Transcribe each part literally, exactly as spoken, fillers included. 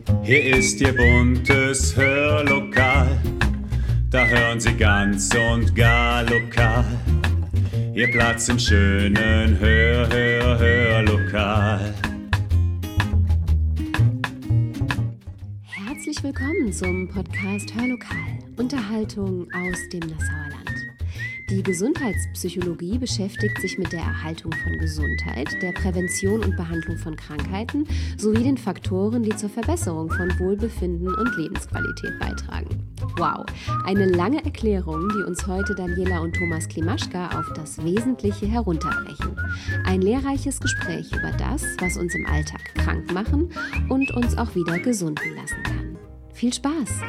Hier ist Ihr buntes Hörlokal, da hören Sie ganz und gar lokal. Ihr Platz im schönen Hör, Hör, Hörlokal. Herzlich willkommen zum Podcast Hörlokal, Unterhaltung aus dem Nassauer Land. Die Gesundheitspsychologie beschäftigt sich mit der Erhaltung von Gesundheit, der Prävention und Behandlung von Krankheiten sowie den Faktoren, die zur Verbesserung von Wohlbefinden und Lebensqualität beitragen. Wow, eine lange Erklärung, die uns heute Daniela und Thomas Klimaschka auf das Wesentliche herunterbrechen. Ein lehrreiches Gespräch über das, was uns im Alltag krank machen und uns auch wieder gesunden lassen kann. Viel Spaß!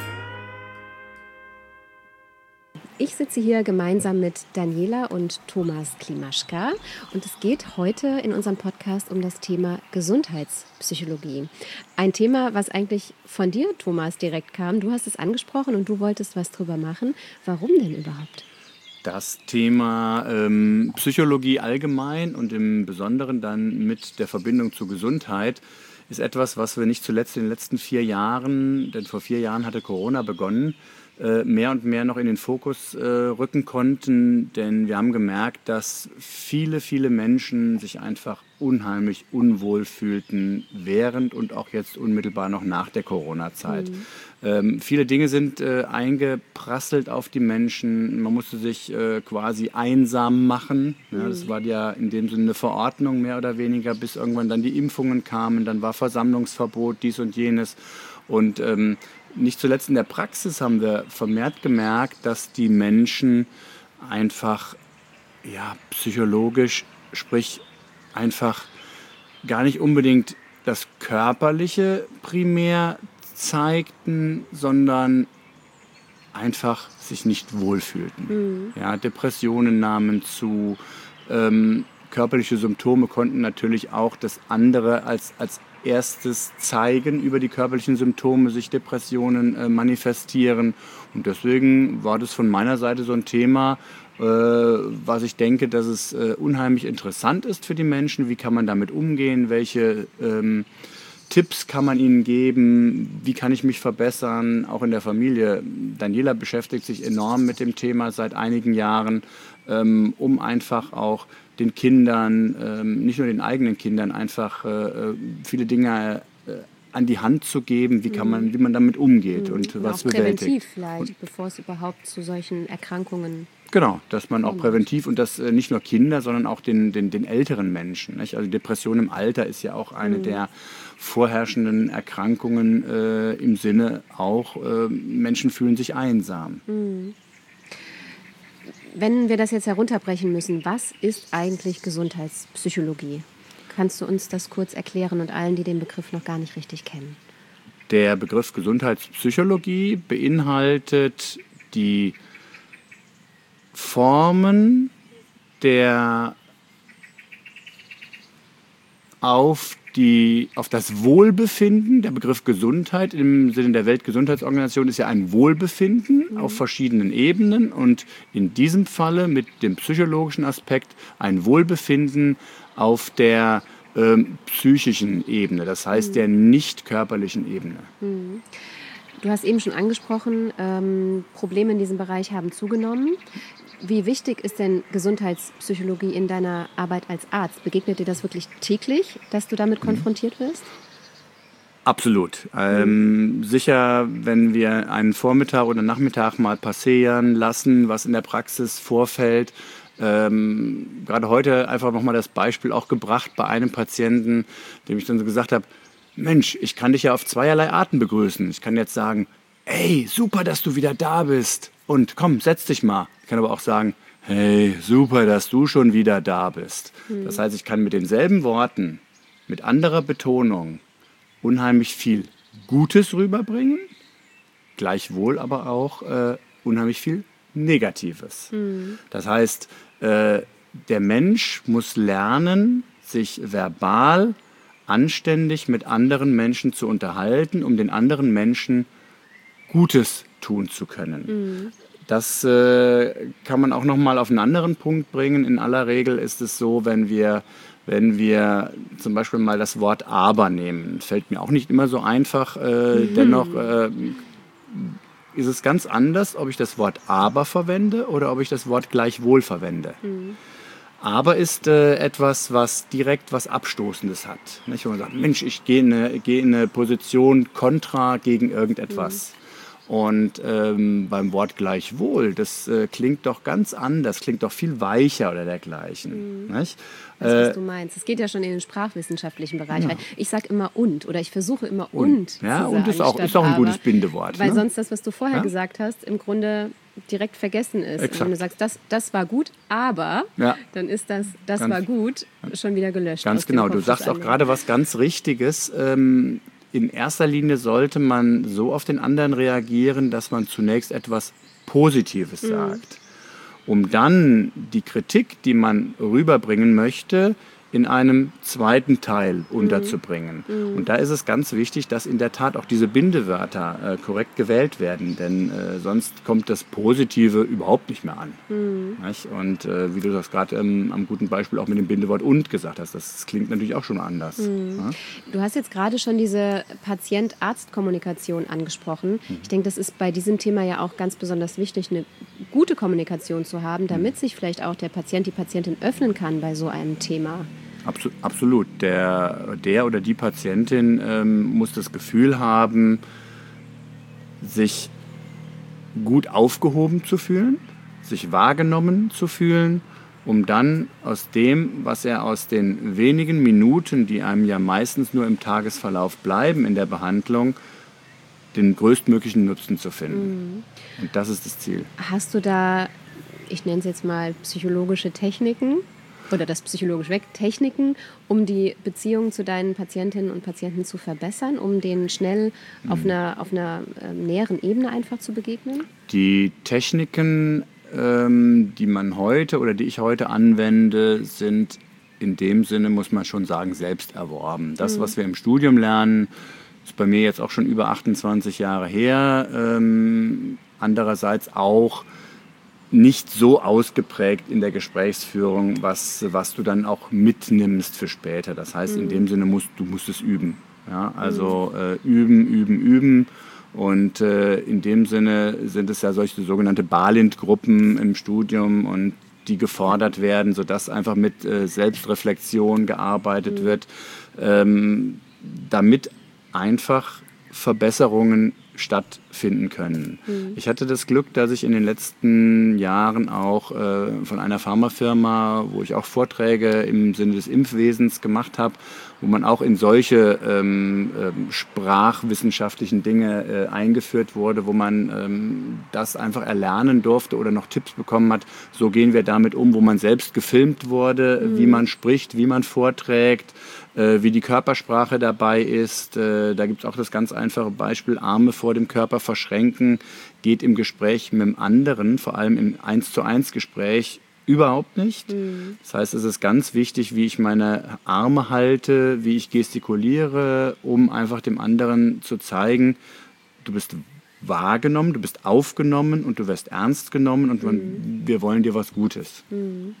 Ich sitze hier gemeinsam mit Daniela und Thomas Klimaschka und es geht heute in unserem Podcast um das Thema Gesundheitspsychologie. Ein Thema, was eigentlich von dir, Thomas, direkt kam. Du hast es angesprochen und du wolltest was drüber machen. Warum denn überhaupt? Das Thema ähm, Psychologie allgemein und im Besonderen dann mit der Verbindung zur Gesundheit ist etwas, was wir nicht zuletzt in den letzten vier Jahren, denn vor vier Jahren hatte Corona begonnen, mehr und mehr noch in den Fokus äh, rücken konnten, denn wir haben gemerkt, dass viele, viele Menschen sich einfach unheimlich unwohl fühlten, während und auch jetzt unmittelbar noch nach der Corona-Zeit. Mhm. Ähm, viele Dinge sind äh, eingeprasselt auf die Menschen, man musste sich äh, quasi einsam machen. Ja, mhm. Das war ja in dem Sinne eine Verordnung mehr oder weniger, bis irgendwann dann die Impfungen kamen, dann war Versammlungsverbot, dies und jenes und ähm, nicht zuletzt in der Praxis haben wir vermehrt gemerkt, dass die Menschen einfach ja, psychologisch, sprich einfach gar nicht unbedingt das Körperliche primär zeigten, sondern einfach sich nicht wohlfühlten. Mhm. Ja, Depressionen nahmen zu, ähm, körperliche Symptome konnten natürlich auch das andere als, als erstes zeigen, über die körperlichen Symptome sich Depressionen äh, manifestieren. Und deswegen war das von meiner Seite so ein Thema, äh, was ich denke, dass es äh, unheimlich interessant ist für die Menschen. Wie kann man damit umgehen? Welche ähm, Tipps kann man ihnen geben? Wie kann ich mich verbessern? Auch in der Familie. Daniela beschäftigt sich enorm mit dem Thema seit einigen Jahren, ähm, um einfach auch den Kindern, ähm, nicht nur den eigenen Kindern, einfach äh, viele Dinge äh, an die Hand zu geben, wie kann man, wie man damit umgeht mhm. und ja, was auch bewältigt. Präventiv vielleicht, und, bevor es überhaupt zu solchen Erkrankungen Genau, dass man auch präventiv und das äh, nicht nur Kinder, sondern auch den, den, den älteren Menschen. Nicht? Also Depression im Alter ist ja auch eine mhm. der vorherrschenden Erkrankungen äh, im Sinne auch, äh, Menschen fühlen sich einsam. Mhm. Wenn wir das jetzt herunterbrechen müssen, was ist eigentlich Gesundheitspsychologie? Kannst du uns das kurz erklären und allen, die den Begriff noch gar nicht richtig kennen? Der Begriff Gesundheitspsychologie beinhaltet die Formen der auf, die, auf das Wohlbefinden, der Begriff Gesundheit im Sinne der Weltgesundheitsorganisation ist ja ein Wohlbefinden mhm. auf verschiedenen Ebenen und in diesem Falle mit dem psychologischen Aspekt ein Wohlbefinden auf der ähm, psychischen Ebene, das heißt mhm. der nicht körperlichen Ebene. Mhm. Du hast eben schon angesprochen, ähm, Probleme in diesem Bereich haben zugenommen. Wie wichtig ist denn Gesundheitspsychologie in deiner Arbeit als Arzt? Begegnet dir das wirklich täglich, dass du damit konfrontiert wirst? Absolut. Ähm, mhm. Sicher, wenn wir einen Vormittag oder Nachmittag mal passieren lassen, was in der Praxis vorfällt. Ähm, gerade heute einfach nochmal das Beispiel auch gebracht bei einem Patienten, dem ich dann so gesagt habe, Mensch, ich kann dich ja auf zweierlei Arten begrüßen. Ich kann jetzt sagen, ey, super, dass du wieder da bist. Und komm, setz dich mal. Ich kann aber auch sagen, hey, super, dass du schon wieder da bist. Mhm. Das heißt, ich kann mit denselben Worten, mit anderer Betonung, unheimlich viel Gutes rüberbringen, gleichwohl aber auch äh, unheimlich viel Negatives. Mhm. Das heißt, äh, der Mensch muss lernen, sich verbal anständig mit anderen Menschen zu unterhalten, um den anderen Menschen Gutes tun zu können. Mhm. Das äh, kann man auch noch mal auf einen anderen Punkt bringen. In aller Regel ist es so, wenn wir wenn wir zum Beispiel mal das Wort aber nehmen. Fällt mir auch nicht immer so einfach, äh, mhm. dennoch äh, ist es ganz anders, ob ich das Wort aber verwende oder ob ich das Wort gleichwohl verwende. Mhm. Aber ist äh, etwas, was direkt was Abstoßendes hat. Nicht? Wenn man sagt, Mensch, ich gehe in eine, gehe in eine Position kontra gegen irgendetwas. Mhm. Und ähm, beim Wort gleichwohl, das äh, klingt doch ganz anders, klingt doch viel weicher oder dergleichen. Mhm. Nicht? Ich weiß, was du meinst. Es geht ja schon in den sprachwissenschaftlichen Bereich rein. Ja. Ich sage immer und oder ich versuche immer und, und zu ja, sagen. Und ist auch, ist auch ein aber, gutes Bindewort. Weil ne? sonst das, was du vorher ja? gesagt hast, im Grunde direkt vergessen ist. Exakt. Wenn du sagst, das, das war gut, aber ja. dann ist das, das ganz, war gut, schon wieder gelöscht. Ganz genau. Du sagst auch gerade was ganz Richtiges. Ähm, In erster Linie sollte man so auf den anderen reagieren, dass man zunächst etwas Positives sagt, mhm. um dann die Kritik, die man rüberbringen möchte, in einem zweiten Teil unterzubringen. Mhm. Und da ist es ganz wichtig, dass in der Tat auch diese Bindewörter äh, korrekt gewählt werden, denn äh, sonst kommt das Positive überhaupt nicht mehr an. Mhm. Und äh, wie du das gerade ähm, am guten Beispiel auch mit dem Bindewort und gesagt hast, das klingt natürlich auch schon anders. Mhm. Ja? Du hast jetzt gerade schon diese Patient-Arzt-Kommunikation angesprochen. Mhm. Ich denke, das ist bei diesem Thema ja auch ganz besonders wichtig, eine gute Kommunikation zu haben, damit mhm. sich vielleicht auch der Patient, die Patientin öffnen kann bei so einem Thema. Absolut. Der, der oder die Patientin ähm, muss das Gefühl haben, sich gut aufgehoben zu fühlen, sich wahrgenommen zu fühlen, um dann aus dem, was er aus den wenigen Minuten, die einem ja meistens nur im Tagesverlauf bleiben in der Behandlung, den größtmöglichen Nutzen zu finden. Mhm. Und das ist das Ziel. Hast du da, ich nenne es jetzt mal psychologische Techniken, oder das psychologisch weg, Techniken, um die Beziehung zu deinen Patientinnen und Patienten zu verbessern, um denen schnell mhm. auf einer, auf einer äh, näheren Ebene einfach zu begegnen? Die Techniken, ähm, die man heute oder die ich heute anwende, sind in dem Sinne, muss man schon sagen, selbst erworben. Das, mhm. was wir im Studium lernen, ist bei mir jetzt auch schon über achtundzwanzig Jahre her. Ähm, andererseits auch nicht so ausgeprägt in der Gesprächsführung, was, was du dann auch mitnimmst für später. Das heißt, mhm. in dem Sinne musst du musst es üben. Ja? Also äh, üben, üben, üben. Und äh, in dem Sinne sind es ja solche sogenannte Balint-Gruppen im Studium und die gefordert werden, sodass einfach mit äh, Selbstreflexion gearbeitet mhm. wird, ähm, damit einfach Verbesserungen stattfinden können. Mhm. Ich hatte das Glück, dass ich in den letzten Jahren auch äh, von einer Pharmafirma, wo ich auch Vorträge im Sinne des Impfwesens gemacht habe, wo man auch in solche ähm, äh, sprachwissenschaftlichen Dinge äh, eingeführt wurde, wo man ähm, das einfach erlernen durfte oder noch Tipps bekommen hat, so gehen wir damit um, wo man selbst gefilmt wurde, mhm. wie man spricht, wie man vorträgt, äh, wie die Körpersprache dabei ist. Äh, da gibt es auch das ganz einfache Beispiel, Arme vor dem Körper verschränken, geht im Gespräch mit dem anderen, vor allem im eins zu eins Gespräch, überhaupt nicht. Mhm. Das heißt, es ist ganz wichtig, wie ich meine Arme halte, wie ich gestikuliere, um einfach dem anderen zu zeigen, du bist wahrgenommen, du bist aufgenommen und du wirst ernst genommen und mhm. wir wollen dir was Gutes. Mhm.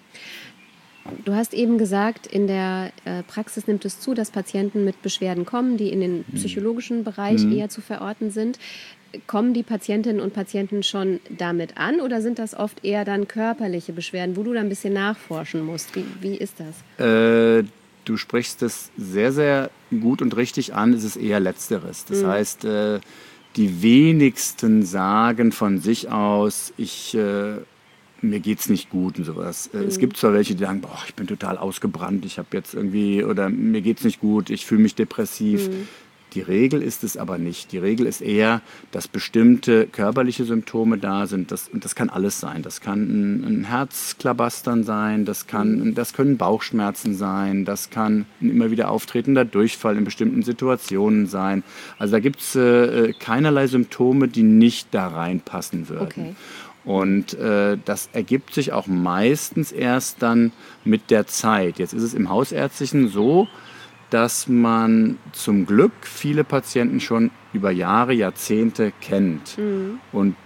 Du hast eben gesagt, in der äh, Praxis nimmt es zu, dass Patienten mit Beschwerden kommen, die in den psychologischen Bereich mhm. eher zu verorten sind. Kommen die Patientinnen und Patienten schon damit an oder sind das oft eher dann körperliche Beschwerden, wo du dann ein bisschen nachforschen musst? Wie, wie ist das? Äh, du sprichst es sehr, sehr gut und richtig an. Es ist eher Letzteres. Das mhm. heißt, äh, die wenigsten sagen von sich aus, ich... Äh, mir geht's nicht gut und sowas. Mhm. Es gibt zwar welche, die sagen, boah, ich bin total ausgebrannt, ich habe jetzt irgendwie, oder mir geht's nicht gut, ich fühle mich depressiv. Mhm. Die Regel ist es aber nicht. Die Regel ist eher, dass bestimmte körperliche Symptome da sind. Das, und das kann alles sein. Das kann ein, ein Herzklabastern sein, das, kann, das können Bauchschmerzen sein, das kann ein immer wieder auftretender Durchfall in bestimmten Situationen sein. Also da gibt es äh, keinerlei Symptome, die nicht da reinpassen würden. Okay. Und äh, das ergibt sich auch meistens erst dann mit der Zeit. Jetzt ist es im Hausärztlichen so, dass man zum Glück viele Patienten schon über Jahre, Jahrzehnte kennt. Mhm. Und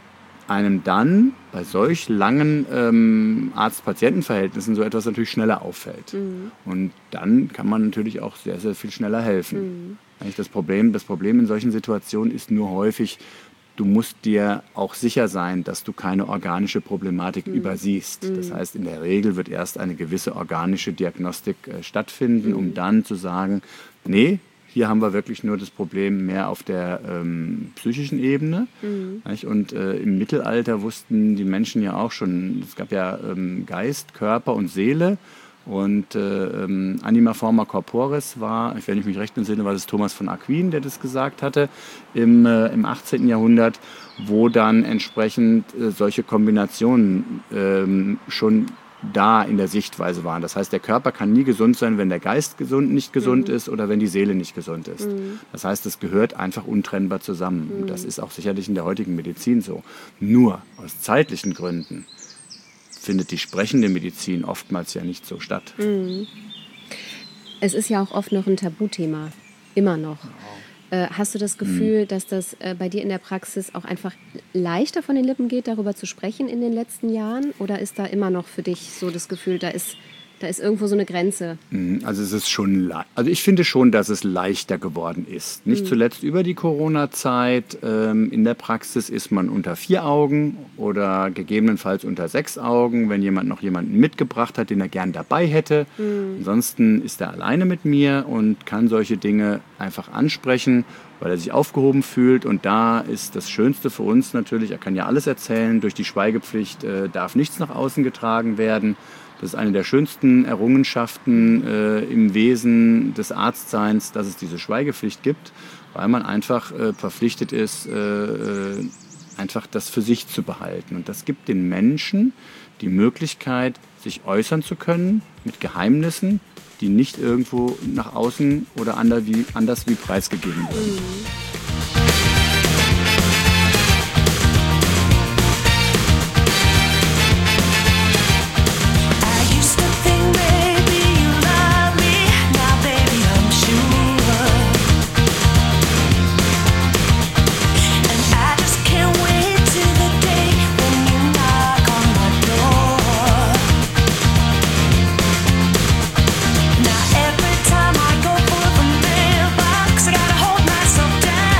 einem dann bei solch langen ähm, Arzt-Patienten-Verhältnissen so etwas natürlich schneller auffällt. Mhm. Und dann kann man natürlich auch sehr, sehr viel schneller helfen. Mhm. Eigentlich das Problem, das Problem in solchen Situationen ist nur häufig, du musst dir auch sicher sein, dass du keine organische Problematik mhm. übersiehst. Mhm. Das heißt, in der Regel wird erst eine gewisse organische Diagnostik äh, stattfinden, mhm. um dann zu sagen, nee, hier haben wir wirklich nur das Problem mehr auf der ähm, psychischen Ebene. Mhm. Und äh, im Mittelalter wussten die Menschen ja auch schon, es gab ja ähm, Geist, Körper und Seele. Und äh, ähm, Anima forma corporis war, wenn ich mich recht entsinne, war das Thomas von Aquin, der das gesagt hatte, im, äh, im achtzehnten Jahrhundert, wo dann entsprechend äh, solche Kombinationen ähm, schon da in der Sichtweise waren. Das heißt, der Körper kann nie gesund sein, wenn der Geist gesund, nicht gesund mhm. ist oder wenn die Seele nicht gesund ist. Mhm. Das heißt, es gehört einfach untrennbar zusammen. Mhm. Und das ist auch sicherlich in der heutigen Medizin so. Nur aus zeitlichen Gründen findet die sprechende Medizin oftmals ja nicht so statt. Mhm. Es ist ja auch oft noch ein Tabuthema, immer noch. Oh. Äh, hast du das Gefühl, mhm. dass das äh, bei dir in der Praxis auch einfach leichter von den Lippen geht, darüber zu sprechen in den letzten Jahren? Oder ist da immer noch für dich so das Gefühl, da ist, da ist irgendwo so eine Grenze? Also es ist schon, also ich finde schon, dass es leichter geworden ist. Nicht mhm. zuletzt über die Corona-Zeit. Ähm, in der Praxis ist man unter vier Augen oder gegebenenfalls unter sechs Augen, wenn jemand noch jemanden mitgebracht hat, den er gern dabei hätte. Mhm. Ansonsten ist er alleine mit mir und kann solche Dinge einfach ansprechen, weil er sich aufgehoben fühlt. Und da ist das Schönste für uns natürlich, er kann ja alles erzählen, durch die Schweigepflicht äh, darf nichts nach außen getragen werden. Das ist eine der schönsten Errungenschaften äh, im Wesen des Arztseins, dass es diese Schweigepflicht gibt, weil man einfach äh, verpflichtet ist, äh, einfach das für sich zu behalten. Und das gibt den Menschen die Möglichkeit, sich äußern zu können mit Geheimnissen, die nicht irgendwo nach außen oder anders wie, anders wie preisgegeben werden. Mhm. Now every time I go for the mailbox, I gotta hold myself down.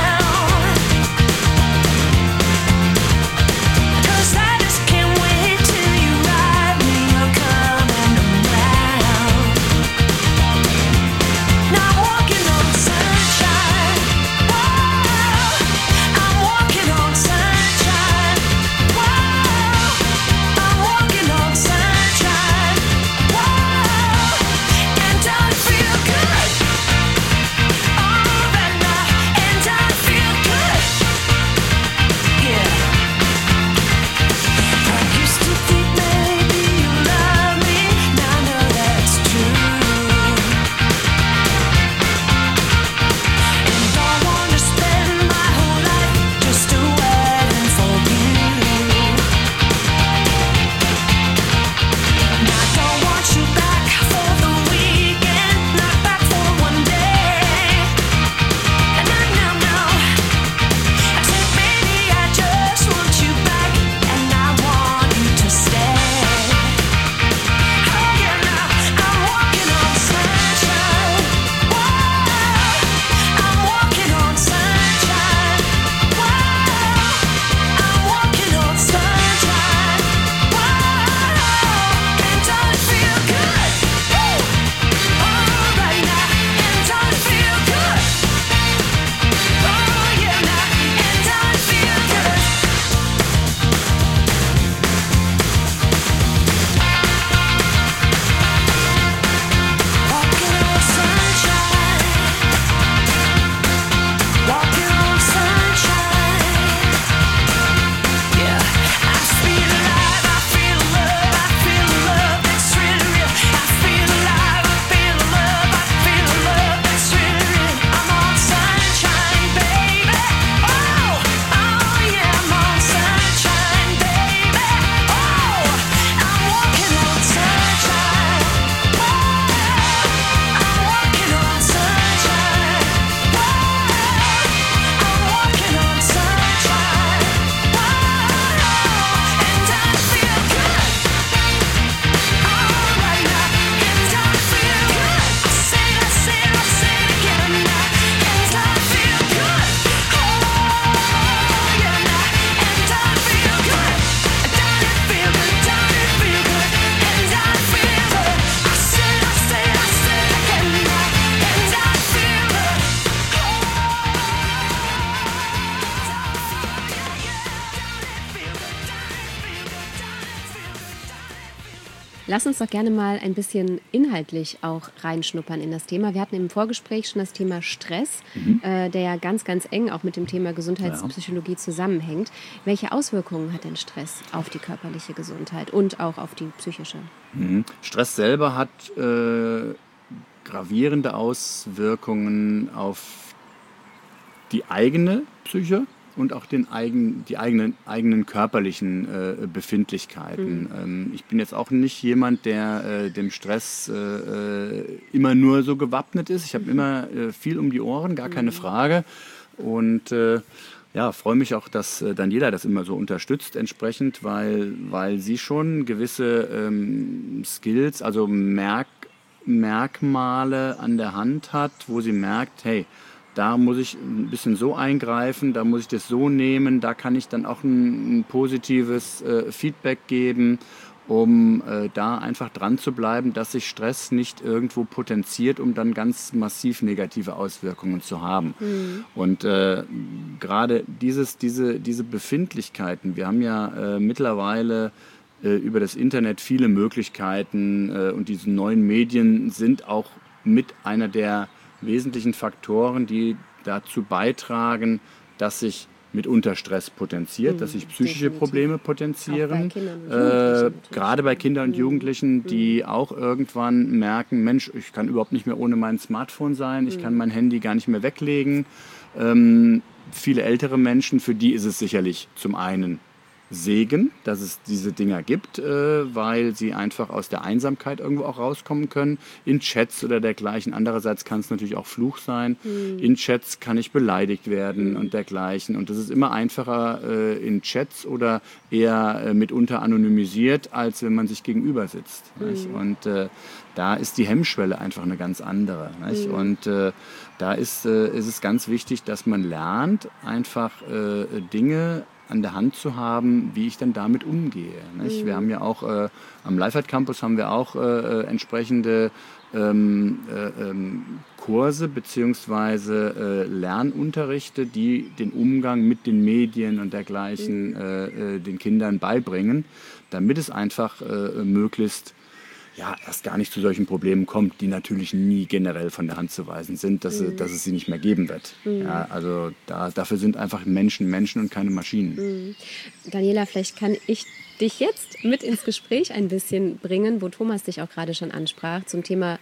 Lass uns doch gerne mal ein bisschen inhaltlich auch reinschnuppern in das Thema. Wir hatten im Vorgespräch schon das Thema Stress, mhm. äh, der ja ganz, ganz eng auch mit dem Thema Gesundheitspsychologie ja. zusammenhängt. Welche Auswirkungen hat denn Stress auf die körperliche Gesundheit und auch auf die psychische? Mhm. Stress selber hat äh, gravierende Auswirkungen auf die eigene Psyche und auch den eigen, die eigenen, eigenen körperlichen äh, Befindlichkeiten. Mhm. Ähm, ich bin jetzt auch nicht jemand, der äh, dem Stress äh, immer nur so gewappnet ist. Ich habe mhm. immer äh, viel um die Ohren, gar keine mhm. Frage. Und äh, ja, freue mich auch, dass äh, Daniela das immer so unterstützt entsprechend, weil, weil sie schon gewisse ähm, Skills, also Merk, Merkmale an der Hand hat, wo sie merkt, hey, da muss ich ein bisschen so eingreifen, da muss ich das so nehmen, da kann ich dann auch ein, ein positives äh, Feedback geben, um äh, da einfach dran zu bleiben, dass sich Stress nicht irgendwo potenziert, um dann ganz massiv negative Auswirkungen zu haben. Mhm. Und äh, gerade dieses, diese, diese Befindlichkeiten, wir haben ja äh, mittlerweile äh, über das Internet viele Möglichkeiten äh, und diese neuen Medien sind auch mit einer der wesentlichen Faktoren, die dazu beitragen, dass sich mitunter Stress potenziert, mhm, dass sich psychische definitiv. Probleme potenzieren. Äh, gerade bei Kindern und mhm. Jugendlichen, die mhm. auch irgendwann merken, Mensch, ich kann überhaupt nicht mehr ohne mein Smartphone sein, ich mhm. kann mein Handy gar nicht mehr weglegen. Ähm, viele ältere Menschen, für die ist es sicherlich zum einen Segen, dass es diese Dinger gibt, äh, weil sie einfach aus der Einsamkeit irgendwo auch rauskommen können, in Chats oder dergleichen. Andererseits kann es natürlich auch Fluch sein. Mhm. In Chats kann ich beleidigt werden mhm. und dergleichen. Und das ist immer einfacher äh, in Chats oder eher äh, mitunter anonymisiert, als wenn man sich gegenüber sitzt. Mhm. Und äh, da ist die Hemmschwelle einfach eine ganz andere. Mhm. Und äh, da ist, äh, ist es ganz wichtig, dass man lernt, einfach äh, Dinge an der Hand zu haben, wie ich dann damit umgehe. Nicht? Mhm. Wir haben ja auch äh, am Lifehack Campus haben wir auch äh, entsprechende ähm, äh, ähm, Kurse bzw. äh, Lernunterrichte, die den Umgang mit den Medien und dergleichen mhm. äh, äh, den Kindern beibringen, damit es einfach äh, möglichst ja, erst gar nicht zu solchen Problemen kommt, die natürlich nie generell von der Hand zu weisen sind, dass, mhm. dass es sie nicht mehr geben wird. Mhm. Ja, also da, dafür sind einfach Menschen Menschen und keine Maschinen. Mhm. Daniela, vielleicht kann ich dich jetzt mit ins Gespräch ein bisschen bringen, wo Thomas dich auch gerade schon ansprach, zum Thema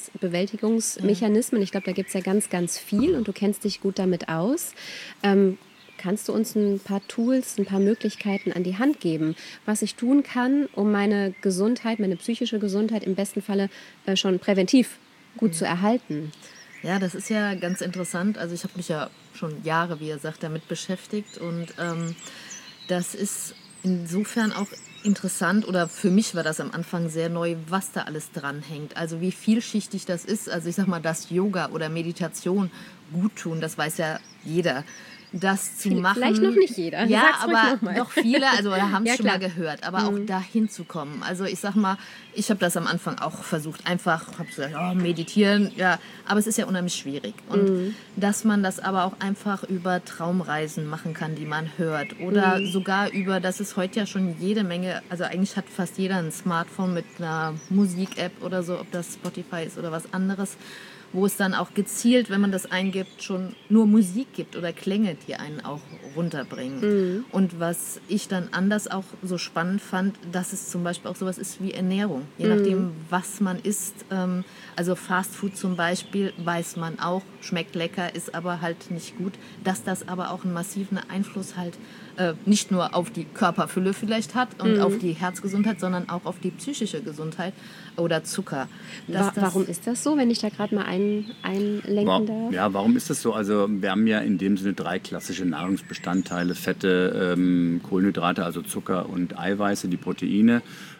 Stressbewältigungsmechanismen. Ich glaube, da gibt es ja ganz, ganz viel und du kennst dich gut damit aus. Ähm, Kannst du uns ein paar Tools, ein paar Möglichkeiten an die Hand geben, was ich tun kann, um meine Gesundheit, meine psychische Gesundheit im besten Falle äh, schon präventiv gut mhm. zu erhalten? Ja, das ist ja ganz interessant. Also ich habe mich ja schon Jahre, wie ihr sagt, damit beschäftigt. Und ähm, das ist insofern auch interessant, oder für mich war das am Anfang sehr neu, was da alles dranhängt. Also wie vielschichtig das ist. Also ich sag mal, dass Yoga oder Meditation gut tun, das weiß ja jeder. Das zu machen. Vielleicht noch nicht jeder. Ja, aber doch viele, also haben es ja, schon mal gehört, aber mhm. auch dahin zu kommen. Also ich sag mal, ich habe das am Anfang auch versucht, einfach, habe gesagt, oh, meditieren, ja, aber es ist ja unheimlich schwierig. Und mhm. dass man das aber auch einfach über Traumreisen machen kann, die man hört, oder mhm. sogar über, das ist heute ja schon jede Menge, also eigentlich hat fast jeder ein Smartphone mit einer Musik-App oder so, ob das Spotify ist oder was anderes, wo es dann auch gezielt, wenn man das eingibt, schon nur Musik gibt oder Klänge, die einen auch runterbringen. Mhm. Und was ich dann anders auch so spannend fand, dass es zum Beispiel auch sowas ist wie Ernährung. Je mhm. nachdem, was man isst. Ähm, also Fast Food zum Beispiel, weiß man auch, schmeckt lecker, ist aber halt nicht gut. Dass das aber auch einen massiven Einfluss halt äh, nicht nur auf die Körperfülle vielleicht hat und mhm. auf die Herzgesundheit, sondern auch auf die psychische Gesundheit oder Zucker. Wa- warum ist das so, wenn ich da gerade mal ein, einlenken War, darf? Ja, warum ist das so? Also wir haben ja in dem Sinne drei klassische Nahrungsbestandteile, Fette, ähm, Kohlenhydrate, also Zucker und Eiweiße, die Proteine.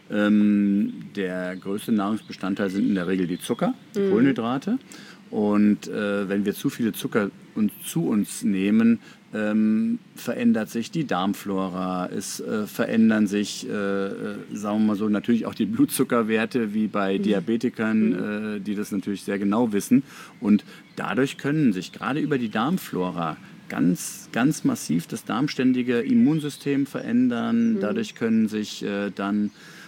Ähm, der größte Nahrungsbestandteil sind in der Regel die Zucker, die mhm. Kohlenhydrate. Und äh, wenn wir zu viele Zucker uns, zu uns nehmen, ähm, verändert sich die Darmflora, es äh, verändern sich, äh, äh, sagen wir mal so, natürlich auch die Blutzuckerwerte, wie bei mhm. Diabetikern, mhm. äh, die das natürlich sehr genau wissen. Und dadurch können sich gerade über die Darmflora ganz, ganz massiv das darmständige Immunsystem verändern. Mhm. Dadurch können sich äh, dann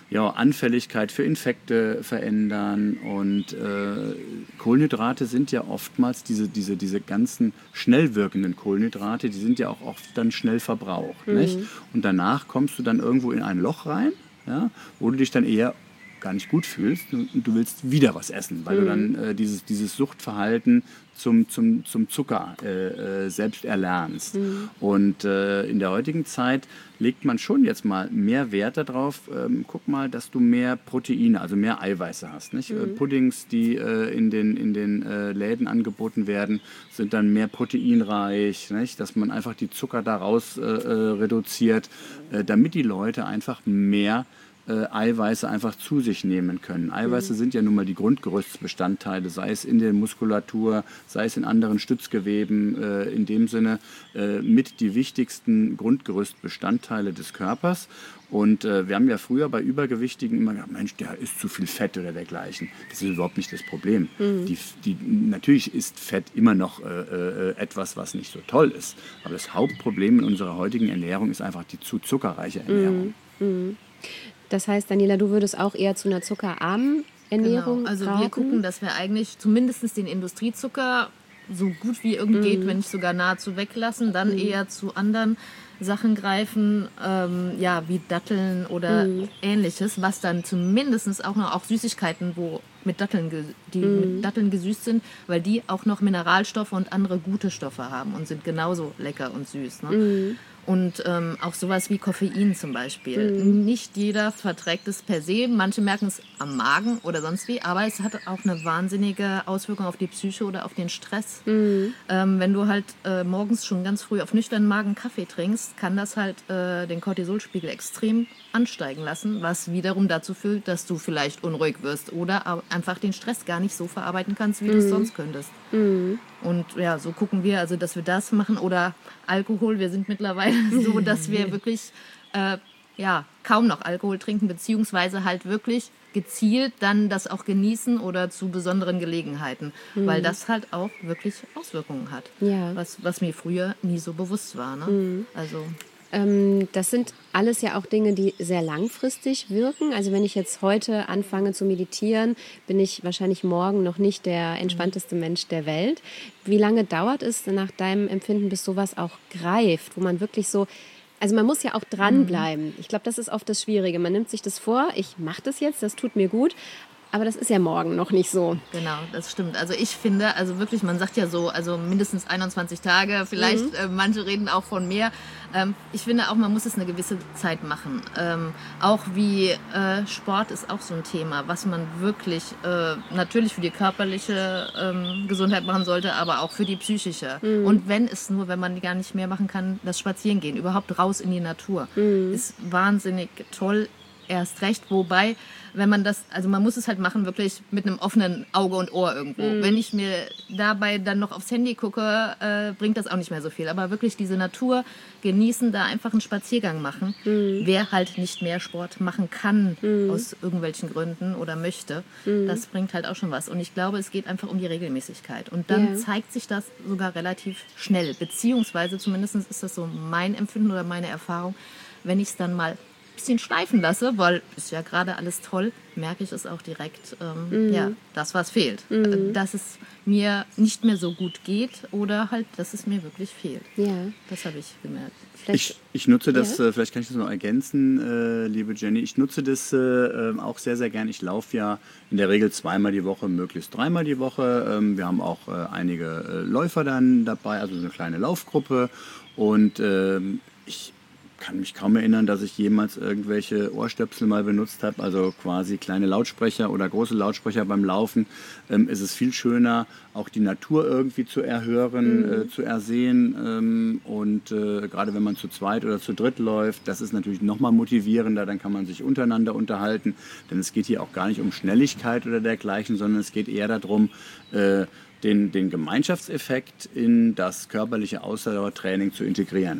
ja, Anfälligkeit für Infekte verändern. Und äh, Kohlenhydrate sind ja oftmals diese, diese, diese ganzen schnell wirkenden Kohlenhydrate, die sind ja auch oft dann schnell verbraucht. Mhm. Nicht? Und danach kommst du dann irgendwo in ein Loch rein, ja, wo du dich dann eher gar nicht gut fühlst und du willst wieder was essen, weil mhm. du dann äh, dieses, dieses Suchtverhalten zum, zum, zum Zucker äh, äh, selbst erlernst. Mhm. Und äh, in der heutigen Zeit legt man schon jetzt mal mehr Wert darauf, ähm, guck mal, dass du mehr Proteine, also mehr Eiweiße hast. Nicht? Mhm. Puddings, die äh, in den, in den äh, Läden angeboten werden, sind dann mehr proteinreich, nicht? Dass man einfach die Zucker daraus äh, äh, reduziert, äh, damit die Leute einfach mehr Äh, Eiweiße einfach zu sich nehmen können. Eiweiße mhm. sind ja nun mal die Grundgerüstbestandteile, sei es in der Muskulatur, sei es in anderen Stützgeweben, äh, in dem Sinne äh, mit die wichtigsten Grundgerüstbestandteile des Körpers. Und äh, wir haben ja früher bei Übergewichtigen immer gedacht, Mensch, der isst zu viel Fett oder dergleichen. Das ist überhaupt nicht das Problem. Mhm. Die, die, natürlich ist Fett immer noch äh, äh, etwas, was nicht so toll ist. Aber das Hauptproblem in unserer heutigen Ernährung ist einfach die zu zuckerreiche Ernährung. Mhm. Mhm. Das heißt, Daniela, du würdest auch eher zu einer zuckerarmen Ernährung genau. Also raten? wir gucken, dass wir eigentlich zumindest den Industriezucker so gut wie irgend geht, mm. wenn nicht sogar nahezu weglassen, dann mm. eher zu anderen Sachen greifen, ähm, ja, wie Datteln oder mm. Ähnliches, was dann zumindest auch noch auch Süßigkeiten, wo mit Datteln, die mm. mit Datteln gesüßt sind, weil die auch noch Mineralstoffe und andere gute Stoffe haben und sind genauso lecker und süß. Ne? Mm. Und ähm, auch sowas wie Koffein zum Beispiel. Mhm. Nicht jeder verträgt es per se. Manche merken es am Magen oder sonst wie. Aber es hat auch eine wahnsinnige Auswirkung auf die Psyche oder auf den Stress. Mhm. Ähm, wenn du halt äh, morgens schon ganz früh auf nüchternen Magen Kaffee trinkst, kann das halt äh, den Cortisolspiegel extrem ansteigen lassen. Was wiederum dazu führt, dass du vielleicht unruhig wirst oder einfach den Stress gar nicht so verarbeiten kannst, wie mhm. du es sonst könntest. Mhm. Und ja, so gucken wir, also dass wir das machen. Oder Alkohol, wir sind mittlerweile so, dass wir wirklich äh, ja, kaum noch Alkohol trinken, beziehungsweise halt wirklich gezielt dann das auch genießen oder zu besonderen Gelegenheiten, mhm. weil das halt auch wirklich Auswirkungen hat, ja. was, was mir früher nie so bewusst war. Ne? Mhm. Also Ähm, das sind alles ja auch Dinge, die sehr langfristig wirken. Also wenn ich jetzt heute anfange zu meditieren, bin ich wahrscheinlich morgen noch nicht der entspannteste Mensch der Welt. Wie lange dauert es nach deinem Empfinden, bis sowas auch greift, wo man wirklich so... Also man muss ja auch dranbleiben. Ich glaube, das ist oft das Schwierige. Man nimmt sich das vor, ich mache das jetzt, das tut mir gut. Aber das ist ja morgen noch nicht so. Genau, das stimmt. Also ich finde, also wirklich, man sagt ja so, also mindestens einundzwanzig Tage, vielleicht mhm. äh, manche reden auch von mehr. Ähm, ich finde auch, man muss es eine gewisse Zeit machen. Ähm, auch wie äh, Sport ist auch so ein Thema, was man wirklich äh, natürlich für die körperliche ähm, Gesundheit machen sollte, aber auch für die psychische. Mhm. Und wenn es nur, wenn man gar nicht mehr machen kann, das Spazierengehen, überhaupt raus in die Natur, mhm. ist wahnsinnig toll. Erst recht, wobei, wenn man das, also man muss es halt machen, wirklich mit einem offenen Auge und Ohr irgendwo. Mhm. Wenn ich mir dabei dann noch aufs Handy gucke, äh, bringt das auch nicht mehr so viel. Aber wirklich diese Natur genießen, da einfach einen Spaziergang machen. Mhm. Wer halt nicht mehr Sport machen kann, mhm. aus irgendwelchen Gründen oder möchte, mhm. das bringt halt auch schon was. Und ich glaube, es geht einfach um die Regelmäßigkeit. Und dann ja. zeigt sich das sogar relativ schnell. Beziehungsweise, zumindest ist das so mein Empfinden oder meine Erfahrung, wenn ich es dann mal bisschen schleifen lasse, weil ist ja gerade alles toll, merke ich es auch direkt, ähm, mm. ja, das, was fehlt. Mm. Dass es mir nicht mehr so gut geht oder halt, dass es mir wirklich fehlt. Ja. Das habe ich gemerkt. Ich, ich nutze das, ja. äh, vielleicht kann ich das noch ergänzen, äh, liebe Jenny, ich nutze das äh, auch sehr, sehr gern. Ich laufe ja in der Regel zweimal die Woche, möglichst dreimal die Woche. Ähm, wir haben auch äh, einige äh, Läufer dann dabei, also eine kleine Laufgruppe und ähm, ich kann mich kaum erinnern, dass ich jemals irgendwelche Ohrstöpsel mal benutzt habe, also quasi kleine Lautsprecher oder große Lautsprecher beim Laufen. Ähm, es ist viel schöner, auch die Natur irgendwie zu erhören, mhm. äh, zu ersehen ähm, und äh, gerade wenn man zu zweit oder zu dritt läuft, das ist natürlich nochmal motivierender, dann kann man sich untereinander unterhalten, denn es geht hier auch gar nicht um Schnelligkeit oder dergleichen, sondern es geht eher darum, äh, den, den Gemeinschaftseffekt in das körperliche Ausdauertraining zu integrieren.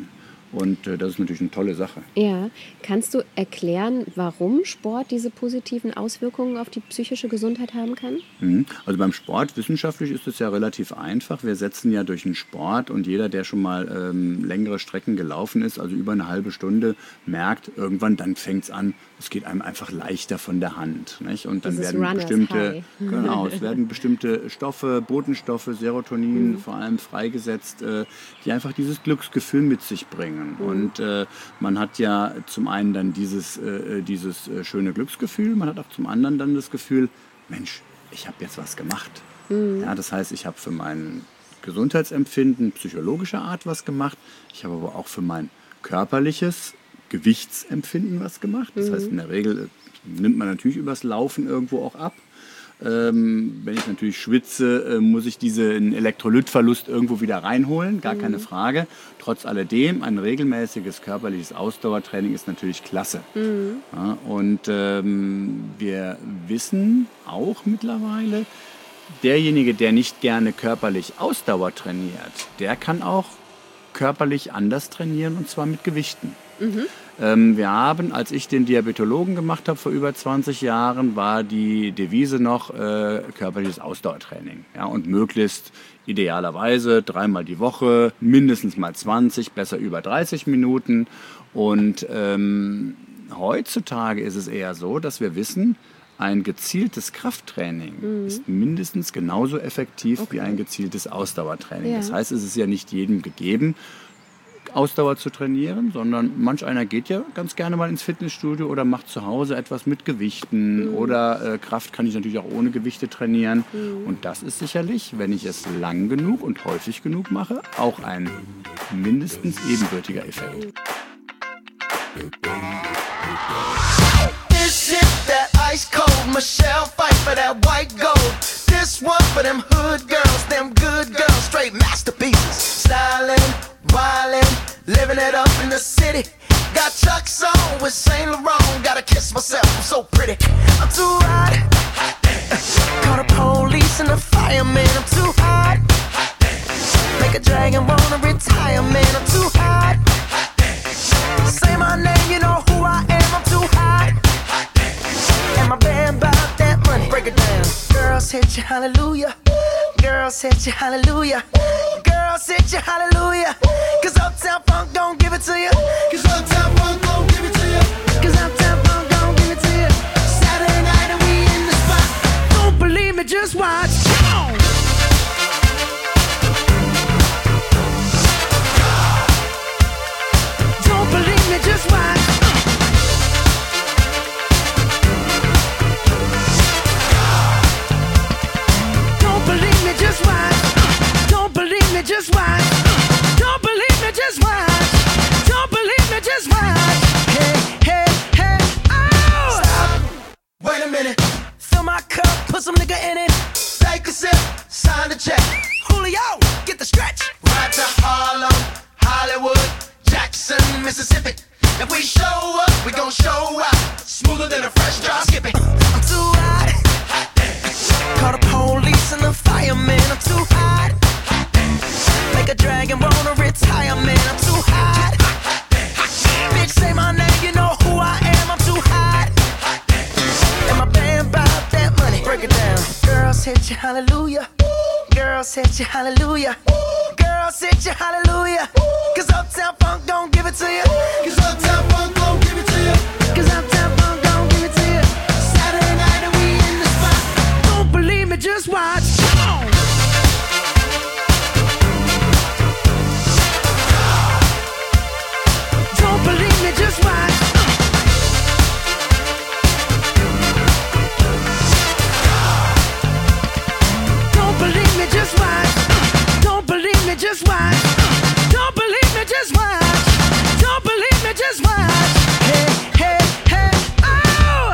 Und äh, das ist natürlich eine tolle Sache. Ja, kannst du erklären, warum Sport diese positiven Auswirkungen auf die psychische Gesundheit haben kann? Mhm. Also beim Sport, wissenschaftlich ist es ja relativ einfach. Wir setzen ja durch den Sport und jeder, der schon mal ähm, längere Strecken gelaufen ist, also über eine halbe Stunde, merkt irgendwann, dann fängt es an, es geht einem einfach leichter von der Hand. Nicht? Und dann Dieses werden Runners bestimmte, High. genau, es werden bestimmte Stoffe, Botenstoffe, Serotonin mhm. vor allem freigesetzt, äh, die einfach dieses Glücksgefühl mit sich bringen. Mhm. Und äh, man hat ja zum einen dann dieses, äh, dieses äh, schöne Glücksgefühl, man hat auch zum anderen dann das Gefühl, Mensch, ich habe jetzt was gemacht. Mhm. Ja, das heißt, ich habe für mein Gesundheitsempfinden psychologischer Art was gemacht, ich habe aber auch für mein körperliches Gewichtsempfinden was gemacht. Das mhm. heißt, in der Regel nimmt man natürlich übers Laufen irgendwo auch ab. Ähm, wenn ich natürlich schwitze, äh, muss ich diesen Elektrolytverlust irgendwo wieder reinholen, gar mhm. keine Frage. Trotz alledem, ein regelmäßiges körperliches Ausdauertraining ist natürlich klasse. Mhm. Ja, und ähm, wir wissen auch mittlerweile, derjenige, der nicht gerne körperlich Ausdauer trainiert, der kann auch körperlich anders trainieren, und zwar mit Gewichten. Mhm. Ähm, wir haben, als ich den Diabetologen gemacht habe vor über zwanzig Jahren, war die Devise noch äh, körperliches Ausdauertraining. Ja, und möglichst idealerweise dreimal die Woche, mindestens mal zwanzig, besser über dreißig Minuten. Und ähm, heutzutage ist es eher so, dass wir wissen, ein gezieltes Krafttraining mhm. ist mindestens genauso effektiv okay. wie ein gezieltes Ausdauertraining. Ja. Das heißt, es ist ja nicht jedem gegeben, Ausdauer zu trainieren, sondern manch einer geht ja ganz gerne mal ins Fitnessstudio oder macht zu Hause etwas mit Gewichten mhm. oder äh, Kraft kann ich natürlich auch ohne Gewichte trainieren. Mhm. Und das ist sicherlich, wenn ich es lang genug und häufig genug mache, auch ein mindestens ebenbürtiger Effekt. This is that ice cold Michelle fight for that white gold. This one for them hood girls, them good girls, straight masterpieces. Styling, wildin', living it up in the city. Got Chuck's on with Saint Laurent. Gotta kiss myself, I'm so pretty. I'm too hot. Call the police and the fireman. I'm too hot. Make a dragon wanna retire, man. I'm too hot. Say my name, you know who I am. I'm too hot. And my band about that money. Break it down. Girls hit you, hallelujah. Girls hit you, hallelujah. Girls hit you, hallelujah. Cause Uptown Funk don't give it to you. Cause Uptown Funk don't give it to you. Cause Uptown Funk don't give it to you. Saturday night and we in the spot. Don't believe me, just watch. Come on. Don't believe me, just watch. Just watch. Don't believe me, just watch. Don't believe me, just watch. Don't believe me, just watch. Hey, hey, hey, oh! Stop. Wait a minute. Fill my cup, put some nigga in it. Take a sip, sign the check. Julio, get the stretch. Right to Harlem, Hollywood, Jackson, Mississippi. If we show up, we gon' show out. Smoother than a fresh drop skipping. I'm too hot. Call the police and the fireman. I'm too hot. Make a dragon wanna retire, man. I'm too hot. Bitch, say my name, you know who I am. I'm too hot. And my band bout that money. Break it down. Girls hit you, hallelujah. Girls hit you, hallelujah. Girls hit you, hallelujah. Cause Uptown Funk don't give it to you. Cause Uptown Funk don't give it to you. Cause Uptown Funk don't give it to you. Saturday night and we in the spot. Don't believe me, just watch. Come on. Don't believe me, just watch. Don't believe me, just watch. Don't believe me, just watch. Don't believe me, just watch. Don't believe me, just watch. Hey, hey, hey, oh!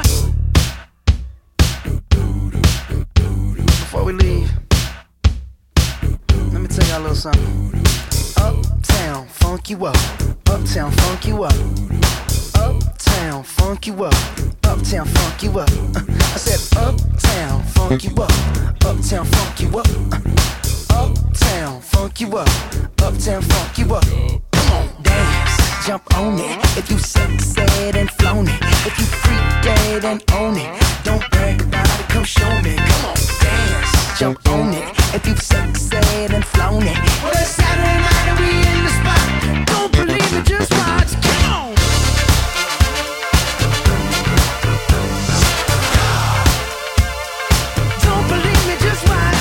Before we leave, let me tell y'all a little something. Uptown, funk you up. Uptown, funk you up. Uptown, funk you up. Uptown, funk you up. Uh, I said uptown, funk you up. Uptown, funk you up. Uh, uptown, funk you up. Uptown, funk you up. Come on, dance. jump on it. If you succeed and flown it, if you freak dead and own it, don't brag about it, come show me. Come on, dance, jump on it. If you succeed and flown it, well, it's Saturday night and we in the spot. Don't believe it, just watch. Come on. Don't believe me, just watch.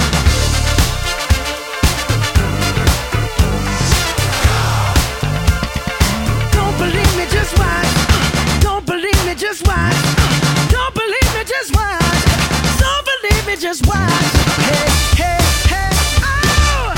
Don't believe me, just watch. Don't believe me, just watch. Don't believe me, just watch. Don't believe me, just watch. Hey, hey, hey, oh!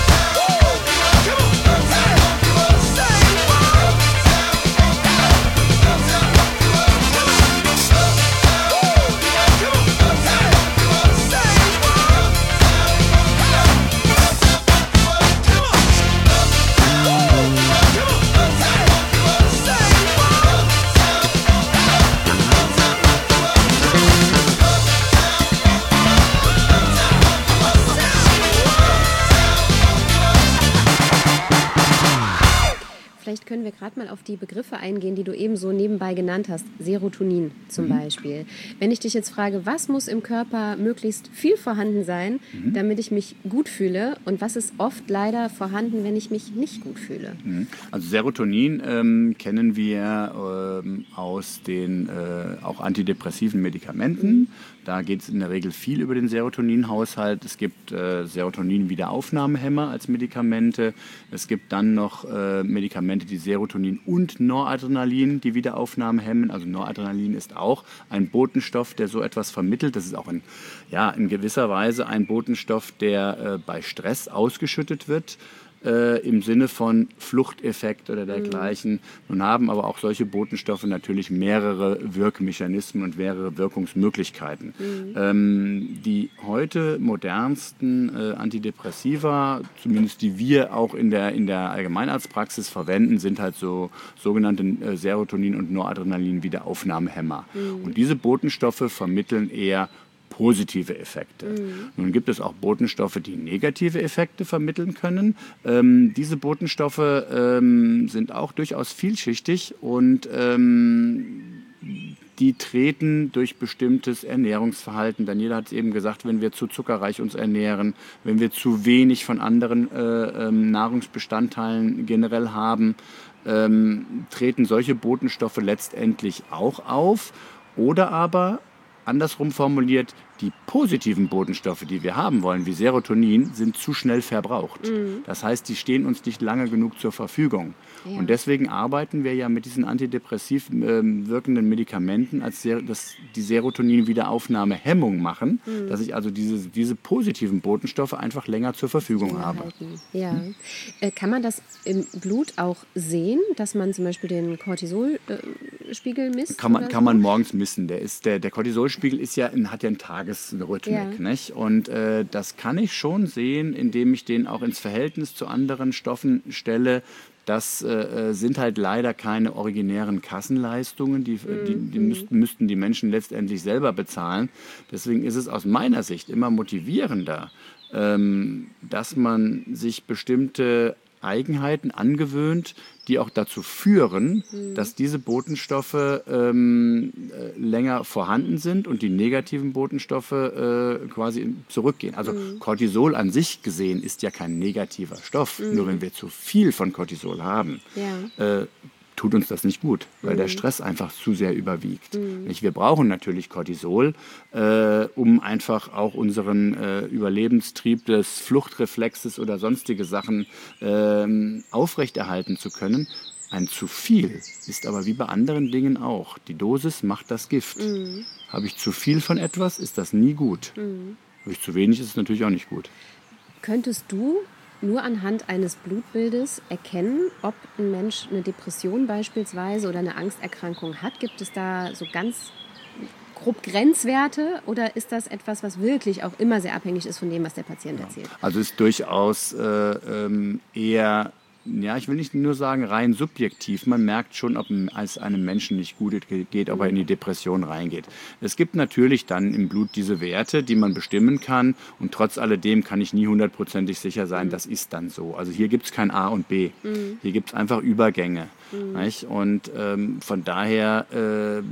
Vielleicht können wir gerade mal auf die Begriffe eingehen, die du eben so nebenbei genannt hast. Serotonin zum mhm. Beispiel. Wenn ich dich jetzt frage, was muss im Körper möglichst viel vorhanden sein, mhm. damit ich mich gut fühle, und was ist oft leider vorhanden, wenn ich mich nicht gut fühle? Mhm. Also Serotonin ähm, kennen wir ähm, aus den äh, auch antidepressiven Medikamenten. Mhm. Da geht es in der Regel viel über den Serotoninhaushalt. Es gibt äh, Serotonin-Wiederaufnahmehämmer als Medikamente. Es gibt dann noch äh, Medikamente, die Serotonin und Noradrenalin die Wiederaufnahme hemmen. Also Noradrenalin ist auch ein Botenstoff, der so etwas vermittelt. Das ist auch in, ja, in gewisser Weise ein Botenstoff, der äh, bei Stress ausgeschüttet wird. Äh, im Sinne von Fluchteffekt oder dergleichen. Mhm. Nun haben aber auch solche Botenstoffe natürlich mehrere Wirkmechanismen und mehrere Wirkungsmöglichkeiten. Mhm. Ähm, die heute modernsten äh, Antidepressiva, zumindest die wir auch in der, in der Allgemeinarztpraxis verwenden, sind halt so sogenannte äh, Serotonin- und Noradrenalin-Wiederaufnahmehämmer. Mhm. Und diese Botenstoffe vermitteln eher positive Effekte. Mhm. Nun gibt es auch Botenstoffe, die negative Effekte vermitteln können. Ähm, diese Botenstoffe ähm, sind auch durchaus vielschichtig und ähm, die treten durch bestimmtes Ernährungsverhalten. Daniela hat es eben gesagt, wenn wir zu zuckerreich uns ernähren, wenn wir zu wenig von anderen äh, ähm, Nahrungsbestandteilen generell haben, ähm, treten solche Botenstoffe letztendlich auch auf. Oder aber andersrum formuliert, die positiven Botenstoffe, die wir haben wollen, wie Serotonin, sind zu schnell verbraucht. Mhm. Das heißt, die stehen uns nicht lange genug zur Verfügung. Ja. Und deswegen arbeiten wir ja mit diesen antidepressiv äh, wirkenden Medikamenten, als Ser- dass die Serotonin-Wiederaufnahmehemmung machen, mhm. dass ich also diese, diese positiven Botenstoffe einfach länger zur Verfügung ja, habe. Ja. Hm? Äh, kann man das im Blut auch sehen, dass man zum Beispiel den Cortisolspiegel misst? Kann man, oder kann so? man morgens messen. Der, ist, der, der Cortisolspiegel ist ja, hat ja einen Tagesrhythmik. Ja. Nicht? Und äh, das kann ich schon sehen, indem ich den auch ins Verhältnis zu anderen Stoffen stelle. Das äh, sind halt leider keine originären Kassenleistungen, die, die, die müssten, müssten die Menschen letztendlich selber bezahlen. Deswegen ist es aus meiner Sicht immer motivierender, ähm, dass man sich bestimmte Eigenheiten angewöhnt, die auch dazu führen, mhm. dass diese Botenstoffe ähm, äh, länger vorhanden sind und die negativen Botenstoffe äh, quasi zurückgehen. Also mhm. Cortisol an sich gesehen ist ja kein negativer Stoff. Mhm. Nur wenn wir zu viel von Cortisol haben, ja. äh, tut uns das nicht gut, weil mhm. der Stress einfach zu sehr überwiegt. Mhm. Wir brauchen natürlich Cortisol, äh, um einfach auch unseren äh, Überlebenstrieb des Fluchtreflexes oder sonstige Sachen äh, aufrechterhalten zu können. Ein zu viel ist aber wie bei anderen Dingen auch. Die Dosis macht das Gift. Mhm. Habe ich zu viel von etwas, ist das nie gut. Mhm. Habe ich zu wenig, ist es natürlich auch nicht gut. Könntest du nur anhand eines Blutbildes erkennen, ob ein Mensch eine Depression beispielsweise oder eine Angsterkrankung hat? Gibt es da so ganz grob Grenzwerte oder ist das etwas, was wirklich auch immer sehr abhängig ist von dem, was der Patient ja. erzählt? Also ist durchaus äh, ähm, eher ja, ich will nicht nur sagen rein subjektiv, man merkt schon, ob es einem Menschen nicht gut geht, ob er in die Depression reingeht. Es gibt natürlich dann im Blut diese Werte, die man bestimmen kann und trotz alledem kann ich nie hundertprozentig sicher sein, mhm. das ist dann so. Also hier gibt es kein A und B, mhm. hier gibt es einfach Übergänge. Mhm. Nicht? Und ähm, von daher... Äh,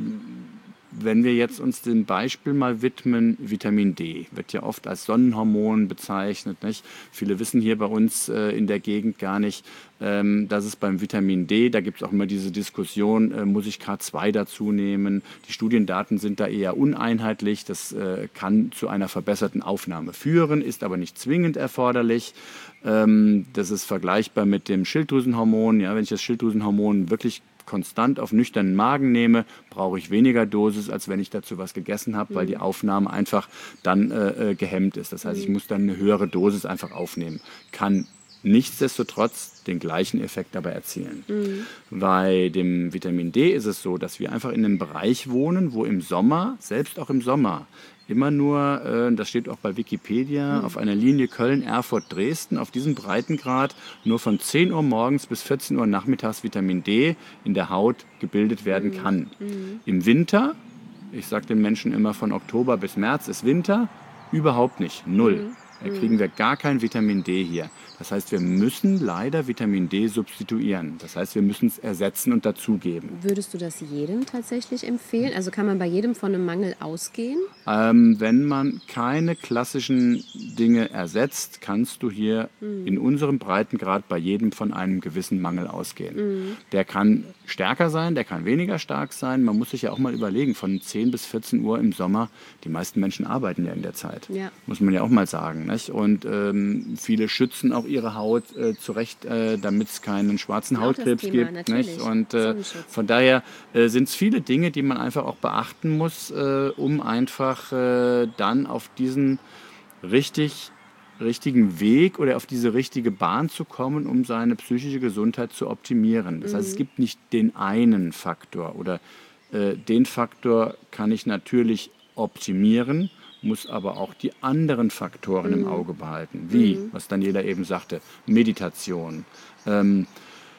Wenn wir jetzt uns dem Beispiel mal widmen, Vitamin D wird ja oft als Sonnenhormon bezeichnet. Nicht? Viele wissen hier bei uns äh, in der Gegend gar nicht, ähm, dass es beim Vitamin D, da gibt es auch immer diese Diskussion, äh, muss ich K zwei dazu nehmen? Die Studiendaten sind da eher uneinheitlich. Das äh, kann zu einer verbesserten Aufnahme führen, ist aber nicht zwingend erforderlich. Ähm, das ist vergleichbar mit dem Schilddrüsenhormon. Ja, wenn ich das Schilddrüsenhormon wirklich konstant auf nüchternen Magen nehme, brauche ich weniger Dosis, als wenn ich dazu was gegessen habe, mhm. weil die Aufnahme einfach dann äh, gehemmt ist. Das heißt, mhm. ich muss dann eine höhere Dosis einfach aufnehmen. Kann nichtsdestotrotz den gleichen Effekt dabei erzielen. Mhm. Bei dem Vitamin D ist es so, dass wir einfach in einem Bereich wohnen, wo im Sommer, selbst auch im Sommer, immer nur, äh, das steht auch bei Wikipedia, mhm. auf einer Linie Köln, Erfurt, Dresden, auf diesem Breitengrad nur von zehn Uhr morgens bis vierzehn Uhr nachmittags Vitamin D in der Haut gebildet werden kann. Mhm. Im Winter, ich sage den Menschen immer von Oktober bis März ist Winter, überhaupt nicht, null. Mhm. Da kriegen wir gar kein Vitamin D hier. Das heißt, wir müssen leider Vitamin D substituieren. Das heißt, wir müssen es ersetzen und dazugeben. Würdest du das jedem tatsächlich empfehlen? Also kann man bei jedem von einem Mangel ausgehen? Ähm, wenn man keine klassischen Dinge ersetzt, kannst du hier mhm. in unserem Breitengrad bei jedem von einem gewissen Mangel ausgehen. Mhm. Der kann stärker sein, der kann weniger stark sein. Man muss sich ja auch mal überlegen, von zehn bis vierzehn Uhr im Sommer, die meisten Menschen arbeiten ja in der Zeit. Ja. Muss man ja auch mal sagen. Nicht? Und ähm, viele schützen auch ihre Haut äh, zurecht, äh, damit es keinen schwarzen Hautkrebs Thema, gibt. Nicht? Und äh, von daher äh, sind es viele Dinge, die man einfach auch beachten muss, äh, um einfach äh, dann auf diesen richtig, richtigen Weg oder auf diese richtige Bahn zu kommen, um seine psychische Gesundheit zu optimieren. Das mhm. heißt, es gibt nicht den einen Faktor oder äh, den Faktor kann ich natürlich optimieren, muss aber auch die anderen Faktoren mhm. im Auge behalten, wie, mhm. was Daniela eben sagte, Meditation, ähm,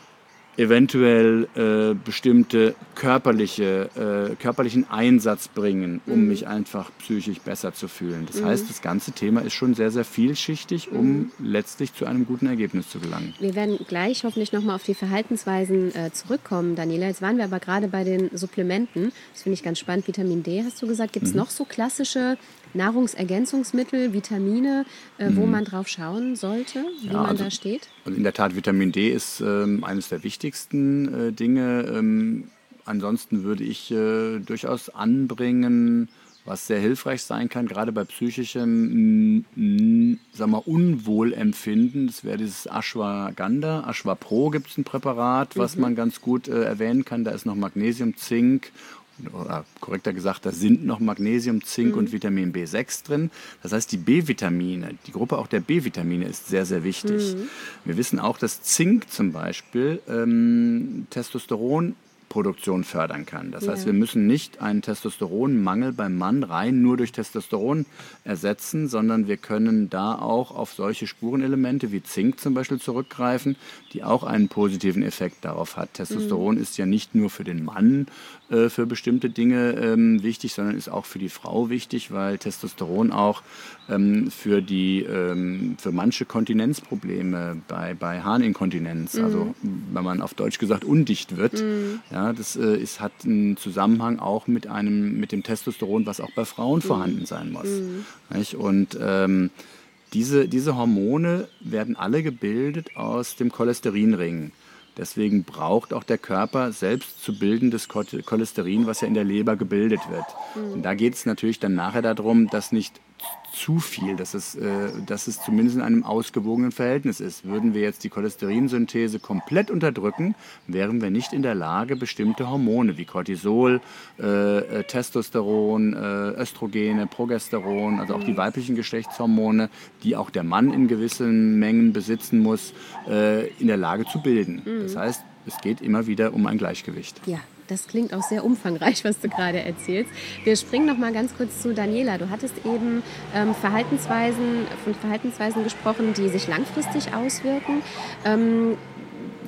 eventuell äh, bestimmte körperliche, äh, körperlichen Einsatz bringen, um mhm. mich einfach psychisch besser zu fühlen. Das mhm. heißt, das ganze Thema ist schon sehr, sehr vielschichtig, um mhm. letztlich zu einem guten Ergebnis zu gelangen. Wir werden gleich hoffentlich nochmal auf die Verhaltensweisen äh, zurückkommen, Daniela. Jetzt waren wir aber gerade bei den Supplementen. Das finde ich ganz spannend. Vitamin D hast du gesagt. Gibt es mhm. noch so klassische Nahrungsergänzungsmittel, Vitamine, äh, wo mhm. man drauf schauen sollte, wie ja, man also, da steht? Also in der Tat, Vitamin D ist ähm, eines der wichtigsten äh, Dinge. Ähm, ansonsten würde ich äh, durchaus anbringen, was sehr hilfreich sein kann, gerade bei psychischem m, sagen wir, Unwohlempfinden. Das wäre dieses Ashwagandha. Ashwapro gibt es ein Präparat, was mhm. man ganz gut äh, erwähnen kann. Da ist noch Magnesium, Zink, oder korrekter gesagt, da sind noch Magnesium, Zink mhm. und Vitamin B sechs drin. Das heißt, die B-Vitamine, die Gruppe auch der B-Vitamine ist sehr, sehr wichtig. Mhm. Wir wissen auch, dass Zink zum Beispiel ähm, Testosteronproduktion fördern kann. Das ja. heißt, wir müssen nicht einen Testosteronmangel beim Mann rein nur durch Testosteron ersetzen, sondern wir können da auch auf solche Spurenelemente wie Zink zum Beispiel zurückgreifen, die auch einen positiven Effekt darauf hat. Testosteron mhm. ist ja nicht nur für den Mann äh, für bestimmte Dinge ähm, wichtig, sondern ist auch für die Frau wichtig, weil Testosteron auch ähm, für die ähm, für manche Kontinenzprobleme bei, bei Harninkontinenz, mhm. also wenn man auf Deutsch gesagt undicht wird, mhm. ja, das äh, ist, hat einen Zusammenhang auch mit einem mit dem Testosteron, was auch bei Frauen mhm. vorhanden sein muss. Mhm. Nicht? Und ähm, diese, diese Hormone werden alle gebildet aus dem Cholesterinring. Deswegen braucht auch der Körper selbst zu bildendes Cholesterin, was ja in der Leber gebildet wird. Mhm. Und da geht es natürlich dann nachher darum, dass nicht zu viel, dass es, äh, dass es zumindest in einem ausgewogenen Verhältnis ist. Würden wir jetzt die Cholesterinsynthese komplett unterdrücken, wären wir nicht in der Lage, bestimmte Hormone wie Cortisol, äh, Testosteron, äh, Östrogene, Progesteron, also auch die weiblichen Geschlechtshormone, die auch der Mann in gewissen Mengen besitzen muss, äh, in der Lage zu bilden. Mhm. Das heißt, es geht immer wieder um ein Gleichgewicht. Ja. Das klingt auch sehr umfangreich, was du gerade erzählst. Wir springen noch mal ganz kurz zu Daniela. Du hattest eben ähm, Verhaltensweisen, von Verhaltensweisen gesprochen, die sich langfristig auswirken. Ähm,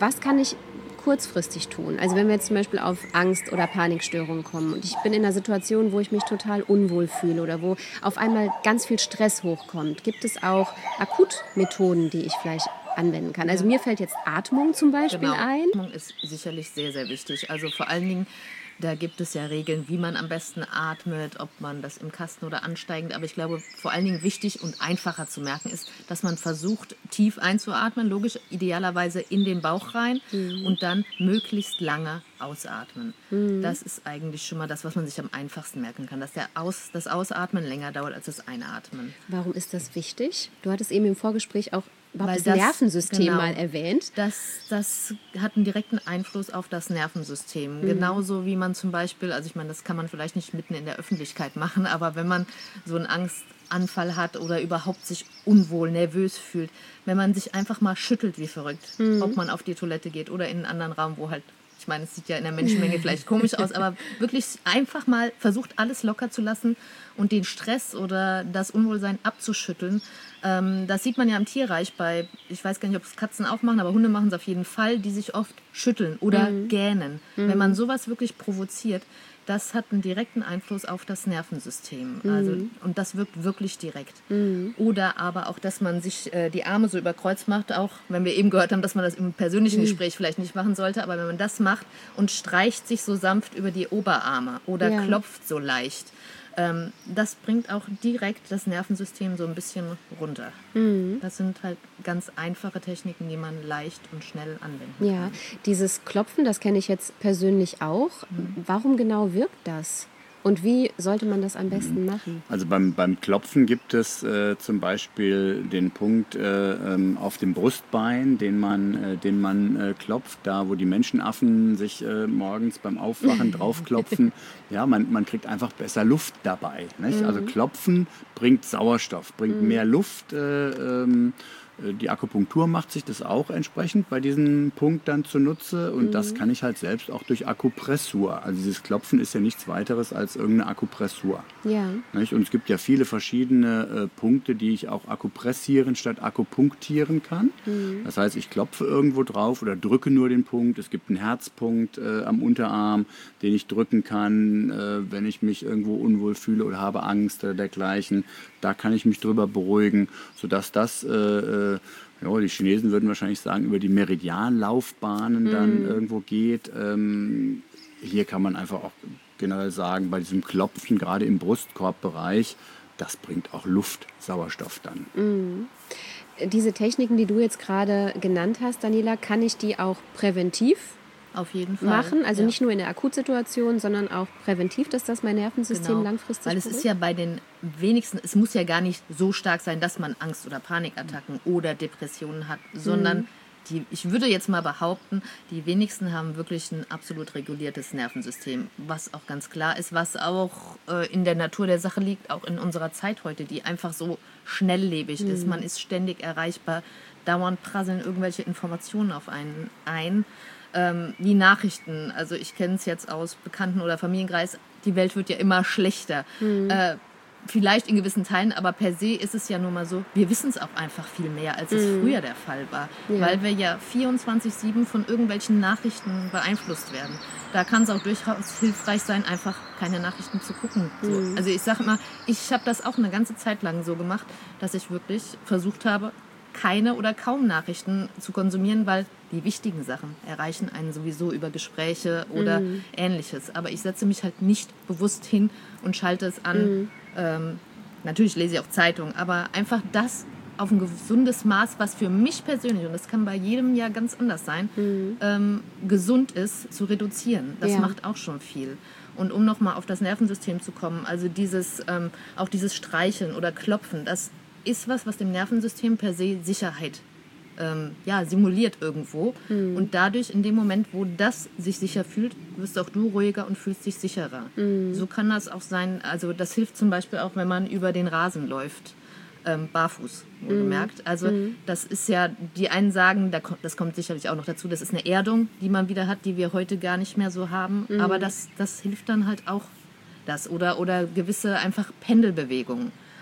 was kann ich kurzfristig tun? Also wenn wir jetzt zum Beispiel auf Angst- oder Panikstörungen kommen und ich bin in einer Situation, wo ich mich total unwohl fühle oder wo auf einmal ganz viel Stress hochkommt, gibt es auch Akutmethoden, die ich vielleicht anwenden kann? Also mir fällt jetzt Atmung zum Beispiel genau. ein. Atmung ist sicherlich sehr, sehr wichtig. Also vor allen Dingen, da gibt es ja Regeln, wie man am besten atmet, ob man das im Kasten oder ansteigend. Aber ich glaube, vor allen Dingen wichtig und einfacher zu merken ist, dass man versucht, tief einzuatmen, logisch, idealerweise in den Bauch rein mhm. und dann möglichst lange ausatmen. Mhm. Das ist eigentlich schon mal das, was man sich am einfachsten merken kann, dass der Aus, das Ausatmen länger dauert als das Einatmen. Warum ist das wichtig? Du hattest eben im Vorgespräch auch überhaupt das, das Nervensystem genau, mal erwähnt. Das, das hat einen direkten Einfluss auf das Nervensystem. Mhm. Genauso wie man zum Beispiel, also ich meine, das kann man vielleicht nicht mitten in der Öffentlichkeit machen, aber wenn man so einen Angstanfall hat oder überhaupt sich unwohl, nervös fühlt, wenn man sich einfach mal schüttelt wie verrückt, mhm. ob man auf die Toilette geht oder in einen anderen Raum, wo halt, ich meine, es sieht ja in der Menschenmenge vielleicht komisch aus, aber wirklich einfach mal versucht, alles locker zu lassen und den Stress oder das Unwohlsein abzuschütteln. Ähm, das sieht man ja im Tierreich bei, ich weiß gar nicht, ob es Katzen auch machen, aber Hunde machen es auf jeden Fall, die sich oft schütteln oder mhm. gähnen. Mhm. Wenn man sowas wirklich provoziert, das hat einen direkten Einfluss auf das Nervensystem. Mhm. Also, und das wirkt wirklich direkt. Mhm. Oder aber auch, dass man sich äh, die Arme so über Kreuz macht, auch wenn wir eben gehört haben, dass man das im persönlichen mhm. Gespräch vielleicht nicht machen sollte, aber wenn man das macht und streicht sich so sanft über die Oberarme oder ja. klopft so leicht, ähm, das bringt auch direkt das Nervensystem so ein bisschen runter. Mhm. Das sind halt ganz einfache Techniken, die man leicht und schnell anwenden kann. Ja, dieses Klopfen, das kenne ich jetzt persönlich auch. Mhm. Warum genau wirkt das? Und wie sollte man das am besten machen? Also beim, beim Klopfen gibt es äh, zum Beispiel den Punkt äh, ähm, auf dem Brustbein, den man, äh, den man äh, klopft, da wo die Menschenaffen sich äh, morgens beim Aufwachen draufklopfen. Ja, man, man kriegt einfach besser Luft dabei. Nicht? Mhm. Also Klopfen bringt Sauerstoff, bringt mhm. mehr Luft. Äh, ähm, Die Akupunktur macht sich das auch entsprechend bei diesem Punkt dann zunutze und mhm. das kann ich halt selbst auch durch Akupressur. Also dieses Klopfen ist ja nichts weiteres als irgendeine Akupressur. Ja. Nicht? Und es gibt ja viele verschiedene äh, Punkte, die ich auch akupressieren statt akupunktieren kann. Mhm. Das heißt, ich klopfe irgendwo drauf oder drücke nur den Punkt. Es gibt einen Herzpunkt äh, am Unterarm, den ich drücken kann, äh, wenn ich mich irgendwo unwohl fühle oder habe Angst oder dergleichen. Da kann ich mich drüber beruhigen, sodass das äh, ja, die Chinesen würden wahrscheinlich sagen, über die Meridianlaufbahnen dann mm. irgendwo geht. Ähm, hier kann man einfach auch generell sagen, bei diesem Klopfen, gerade im Brustkorbbereich, das bringt auch Luft, Sauerstoff dann. Mm. Diese Techniken, die du jetzt gerade genannt hast, Daniela, kann ich die auch präventiv auf jeden Fall machen, also ja. nicht nur in der Akutsituation, sondern auch präventiv, dass das mein Nervensystem genau. langfristig Weil es ist ja bei den wenigsten, es muss ja gar nicht so stark sein, dass man Angst- oder Panikattacken oder Depressionen hat, sondern mhm. die, ich würde jetzt mal behaupten, die wenigsten haben wirklich ein absolut reguliertes Nervensystem, was auch ganz klar ist, was auch äh, in der Natur der Sache liegt, auch in unserer Zeit heute, die einfach so schnelllebig mhm. ist. Man ist ständig erreichbar, dauernd prasseln irgendwelche Informationen auf einen ein. Ähm, die Nachrichten, also ich kenne es jetzt aus Bekannten- oder Familienkreis, die Welt wird ja immer schlechter. Mhm. Äh, vielleicht in gewissen Teilen, aber per se ist es ja nun mal so, wir wissen es auch einfach viel mehr, als es mhm. früher der Fall war. Ja. Weil wir ja vierundzwanzig sieben von irgendwelchen Nachrichten beeinflusst werden. Da kann es auch durchaus hilfreich sein, einfach keine Nachrichten zu gucken. So. Mhm. Also ich sage immer, ich habe das auch eine ganze Zeit lang so gemacht, dass ich wirklich versucht habe, keine oder kaum Nachrichten zu konsumieren, weil die wichtigen Sachen erreichen einen sowieso über Gespräche oder mm. Ähnliches. Aber ich setze mich halt nicht bewusst hin und schalte es an. Mm. Ähm, natürlich lese ich auch Zeitungen, aber einfach das auf ein gesundes Maß, was für mich persönlich, und das kann bei jedem ja ganz anders sein, mm. ähm, gesund ist, zu reduzieren. Das ja. macht auch schon viel. Und um nochmal auf das Nervensystem zu kommen, also dieses, ähm, auch dieses Streicheln oder Klopfen, das ist was, was dem Nervensystem per se Sicherheit ähm, ja, simuliert irgendwo. Mhm. Und dadurch, in dem Moment, wo das sich sicher fühlt, wirst auch du ruhiger und fühlst dich sicherer. Mhm. So kann das auch sein, also das hilft zum Beispiel auch, wenn man über den Rasen läuft, ähm, barfuß, wohlgemerkt. Mhm. Also mhm. das ist ja, die einen sagen, das kommt sicherlich auch noch dazu, das ist eine Erdung, die man wieder hat, die wir heute gar nicht mehr so haben. Mhm. Aber das, das hilft dann halt auch das. Oder, oder gewisse einfach Pendelbewegungen.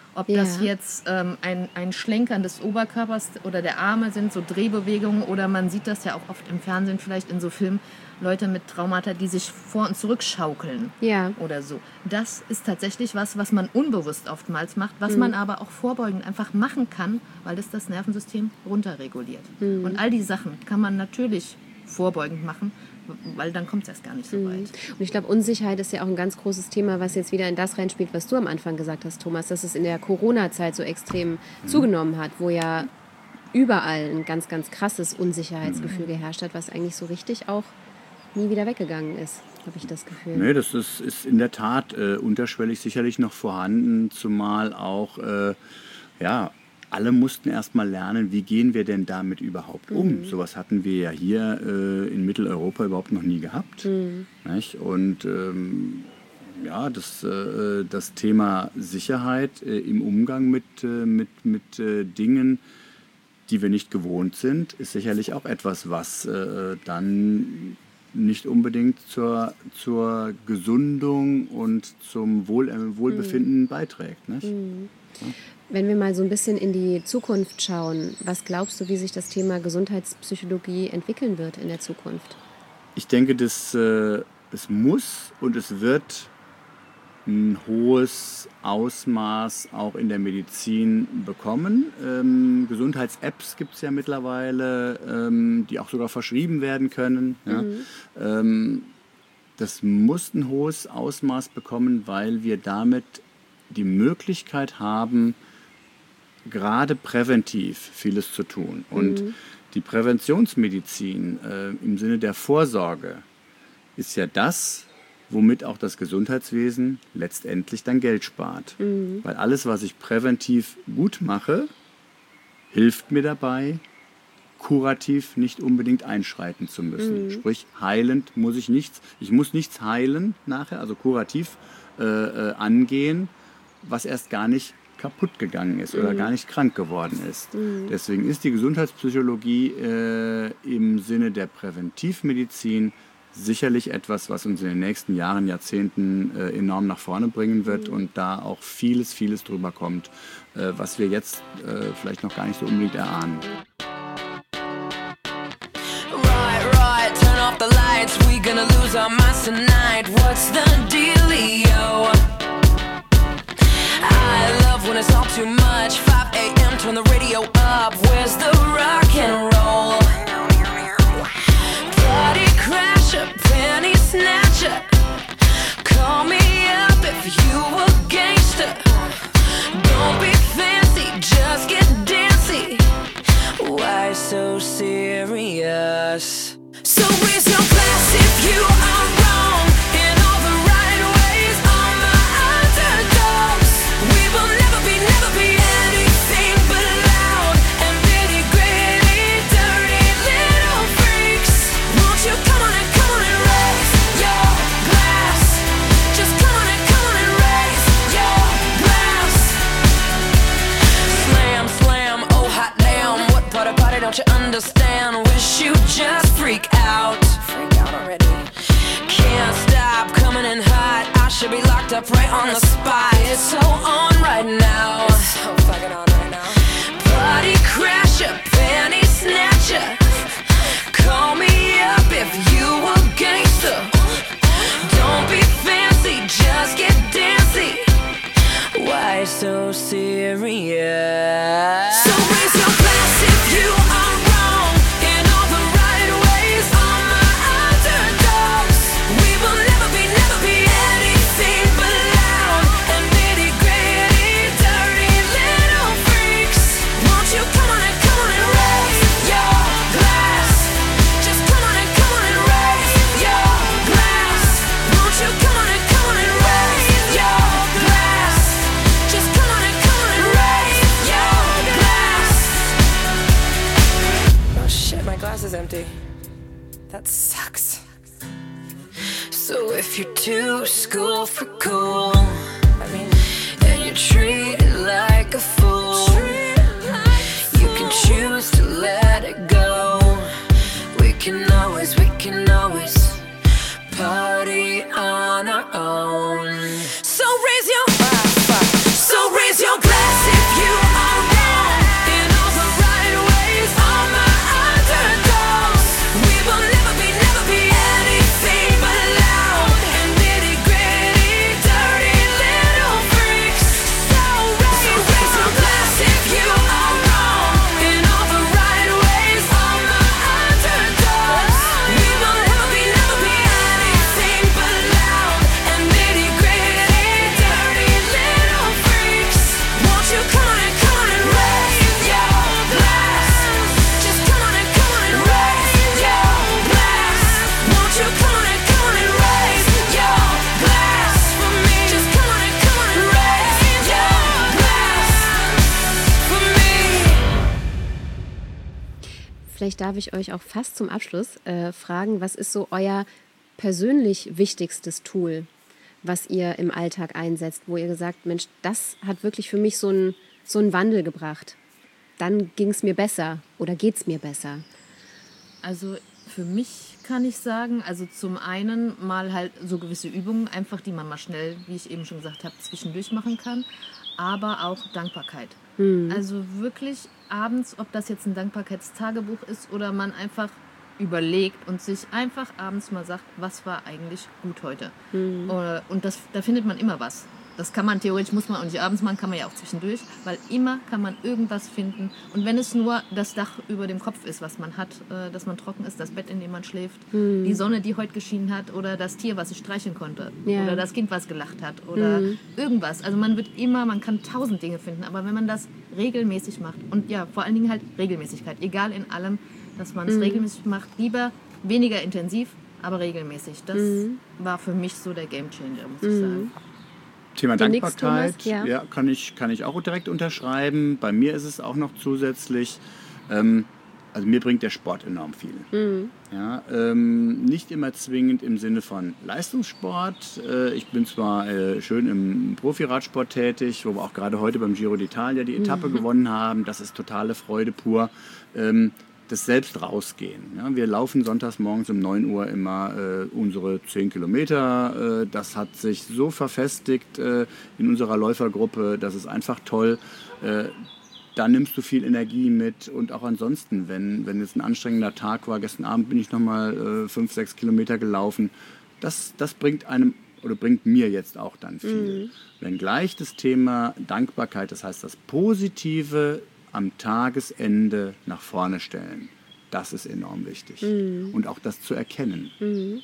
Ob Ja. das jetzt ähm, ein, ein Schlenkern des Oberkörpers oder der Arme sind, so Drehbewegungen, oder man sieht das ja auch oft im Fernsehen, vielleicht in so Filmen, Leute mit Traumata, die sich vor und zurück schaukeln Ja. oder so. Das ist tatsächlich was, was man unbewusst oftmals macht, was man aber auch vorbeugend einfach machen kann, weil es das Nervensystem runterreguliert. Und all die Sachen kann man natürlich vorbeugend machen, weil dann kommt es erst gar nicht so weit. Und ich glaube, Unsicherheit ist ja auch ein ganz großes Thema, was jetzt wieder in das reinspielt, was du am Anfang gesagt hast, Thomas, dass es in der Corona-Zeit so extrem mhm. zugenommen hat, wo ja überall ein ganz, ganz krasses Unsicherheitsgefühl mhm. geherrscht hat, was eigentlich so richtig auch nie wieder weggegangen ist, habe ich das Gefühl. Nee, das ist, ist in der Tat äh, unterschwellig sicherlich noch vorhanden, zumal auch, äh, ja, alle mussten erst mal lernen, wie gehen wir denn damit überhaupt um. Mhm. Sowas hatten wir ja hier äh, in Mitteleuropa überhaupt noch nie gehabt. Mhm. Nicht? Und ähm, ja, das, äh, das Thema Sicherheit äh, im Umgang mit, äh, mit, mit äh, Dingen, die wir nicht gewohnt sind, ist sicherlich auch etwas, was äh, dann nicht unbedingt zur, zur Gesundung und zum Wohl, äh, Wohlbefinden mhm. beiträgt. Nicht? Mhm. Ja. Wenn wir mal so ein bisschen in die Zukunft schauen, was glaubst du, wie sich das Thema Gesundheitspsychologie entwickeln wird in der Zukunft? Ich denke, dass, äh, es muss und es wird ein hohes Ausmaß auch in der Medizin bekommen. Ähm, Gesundheits-Apps gibt es ja mittlerweile, ähm, die auch sogar verschrieben werden können. Ja? Mhm. Ähm, das muss ein hohes Ausmaß bekommen, weil wir damit die Möglichkeit haben, gerade präventiv vieles zu tun. Und mhm. die Präventionsmedizin äh, im Sinne der Vorsorge ist ja das, womit auch das Gesundheitswesen letztendlich dann Geld spart. Mhm. Weil alles, was ich präventiv gut mache, hilft mir dabei, kurativ nicht unbedingt einschreiten zu müssen. Mhm. Sprich, heilend muss ich nichts, ich muss nichts heilen nachher, also kurativ äh, äh, angehen, was erst gar nicht kaputt gegangen ist oder mhm. gar nicht krank geworden ist. Mhm. Deswegen ist die Gesundheitspsychologie äh, im Sinne der Präventivmedizin sicherlich etwas, was uns in den nächsten Jahren, Jahrzehnten äh, enorm nach vorne bringen wird mhm. und da auch vieles, vieles drüber kommt, äh, was wir jetzt äh, vielleicht noch gar nicht so unbedingt erahnen. Right, right, turn off the lights, we gonna lose our minds tonight. What's the dealio? I love when it's all too much. five a.m. turn the radio up. Where's the rock and roll? Party crasher, penny snatcher. Call me up if you a gangster. Don't be fancy, just get dancy. Why so serious? So raise your glass if you are wrong in all the right ways. All my underdogs, we will never be, never be anything but loud and nitty gritty, dirty little freaks. Won't you come on and come on and raise your glass? Just come on and come on and raise your glass. Slam, slam, oh hot damn, what part of party don't you understand? Wish you just freak out. Freak out already. Can't stop coming in hot. I should be locked up right on the spot. It's so on right now. It's so fucking on right now. Party crasher, penny snatcher. Call me up if you a gangster. Don't be fancy, just get dancy. Why so serious? So raise your glass if you are wrong in all the right ways. All my underdogs, we will never be, never be anything but loud and nitty gritty, dirty little freaks. Won't you come on and come on and raise your glass? Just come on and come on and raise your glass. Won't you come on and come on and raise your glass? Just come on and come on and raise your glass. Oh shit, my glass is empty. That sucks. So if you're too school for cool, I mean, and you're treated like a fool, you can choose to let it go. We can always, we can always party on our own. So raise your, so raise your glass. vielleicht darf ich euch auch fast zum Abschluss äh, fragen, was ist so euer persönlich wichtigstes Tool, was ihr im Alltag einsetzt, wo ihr gesagt, Mensch, das hat wirklich für mich so einen so einen Wandel gebracht. Dann ging es mir besser oder geht es mir besser? Also für mich kann ich sagen, also zum einen mal halt so gewisse Übungen, einfach die man mal schnell, wie ich eben schon gesagt habe, zwischendurch machen kann, aber auch Dankbarkeit. Mhm. Also wirklich abends, ob das jetzt ein Dankbarkeitstagebuch ist oder man einfach überlegt und sich einfach abends mal sagt, was war eigentlich gut heute. Mhm. Und das, da findet man immer was. Das kann man theoretisch, muss man auch nicht abends machen, kann man ja auch zwischendurch, weil immer kann man irgendwas finden. Und wenn es nur das Dach über dem Kopf ist, was man hat, äh, dass man trocken ist, das Bett, in dem man schläft, hm. die Sonne, die heute geschienen hat oder das Tier, was ich streicheln konnte ja. oder das Kind, was gelacht hat oder hm. irgendwas. Also man wird immer, man kann tausend Dinge finden, aber wenn man das regelmäßig macht und ja, vor allen Dingen halt Regelmäßigkeit, egal in allem, dass man es hm. regelmäßig macht, lieber weniger intensiv, aber regelmäßig. Das hm. war für mich so der Gamechanger, muss hm. ich sagen. Thema Dankbarkeit, Thomas, ja. ja, kann ich, kann ich auch direkt unterschreiben. Bei mir ist es auch noch zusätzlich, ähm, also mir bringt der Sport enorm viel. Mhm. Ja, ähm, nicht immer zwingend im Sinne von Leistungssport. Äh, ich bin zwar äh, schön im Profiradsport tätig, wo wir auch gerade heute beim Giro d'Italia die Etappe mhm. gewonnen haben. Das ist totale Freude pur. Ähm, das selbst rausgehen. Ja, wir laufen sonntags morgens um neun Uhr immer äh, unsere zehn Kilometer. Äh, das hat sich so verfestigt äh, in unserer Läufergruppe, das ist einfach toll. Äh, da nimmst du viel Energie mit und auch ansonsten, wenn, wenn jetzt ein anstrengender Tag war, gestern Abend bin ich nochmal äh, fünf, sechs Kilometer gelaufen, das, das bringt einem oder bringt mir jetzt auch dann viel. Mhm. Wenngleich das Thema Dankbarkeit, das heißt das Positive am Tagesende nach vorne stellen. Das ist enorm wichtig. Mhm. Und auch das zu erkennen. Mhm.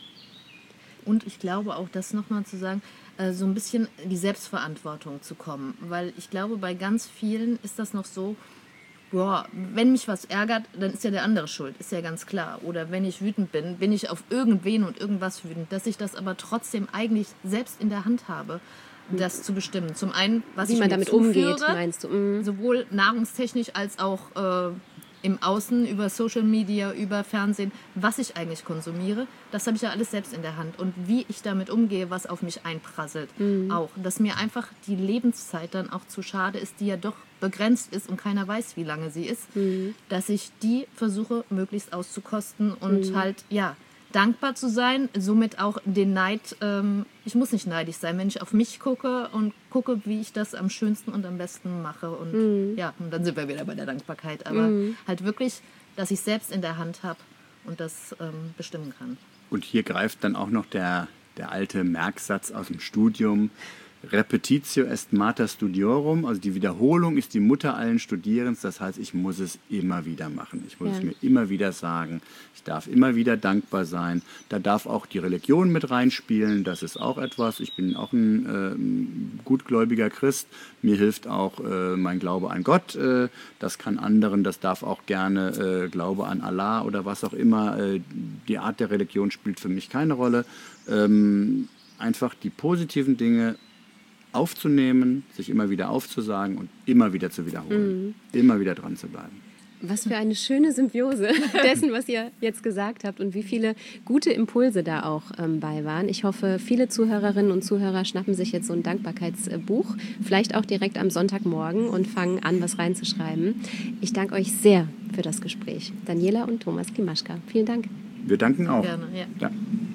Und ich glaube auch, das nochmal zu sagen, äh, so ein bisschen die Selbstverantwortung zu kommen. Weil ich glaube, bei ganz vielen ist das noch so, boah, wenn mich was ärgert, dann ist ja der andere schuld, ist ja ganz klar. Oder wenn ich wütend bin, bin ich auf irgendwen und irgendwas wütend. Dass ich das aber trotzdem eigentlich selbst in der Hand habe, das zu bestimmen. Zum einen, was Wie ich man mir damit zuführe, umgeht, meinst du? Mhm. sowohl nahrungstechnisch als auch äh, im Außen, über Social Media, über Fernsehen, was ich eigentlich konsumiere, das habe ich ja alles selbst in der Hand. Und wie ich damit umgehe, was auf mich einprasselt, mhm. auch. Dass mir einfach die Lebenszeit dann auch zu schade ist, die ja doch begrenzt ist und keiner weiß, wie lange sie ist, mhm. dass ich die versuche, möglichst auszukosten und mhm. halt, ja, dankbar zu sein, somit auch den Neid, ähm, ich muss nicht neidisch sein, wenn ich auf mich gucke und gucke, wie ich das am schönsten und am besten mache und mhm. ja, und dann sind wir wieder bei der Dankbarkeit, aber mhm. halt wirklich, dass ich selbst in der Hand habe und das ähm, bestimmen kann. Und hier greift dann auch noch der, der alte Merksatz aus dem Studium, Repetitio est mater studiorum, also die Wiederholung ist die Mutter allen Studierens, das heißt, ich muss es immer wieder machen. Ich muss ja. es mir immer wieder sagen. Ich darf immer wieder dankbar sein. Da darf auch die Religion mit reinspielen, das ist auch etwas. Ich bin auch ein äh, gutgläubiger Christ. Mir hilft auch äh, mein Glaube an Gott. Äh, das kann anderen, das darf auch gerne äh, Glaube an Allah oder was auch immer. Äh, die Art der Religion spielt für mich keine Rolle. Ähm, einfach die positiven Dinge aufzunehmen, sich immer wieder aufzusagen und immer wieder zu wiederholen. Mhm. Immer wieder dran zu bleiben. Was für eine schöne Symbiose dessen, was ihr jetzt gesagt habt und wie viele gute Impulse da auch ähm, bei waren. Ich hoffe, viele Zuhörerinnen und Zuhörer schnappen sich jetzt so ein Dankbarkeitsbuch, vielleicht auch direkt am Sonntagmorgen und fangen an, was reinzuschreiben. Ich danke euch sehr für das Gespräch. Daniela und Thomas Klimaschka, vielen Dank. Wir danken auch. Gerne, ja. Ja.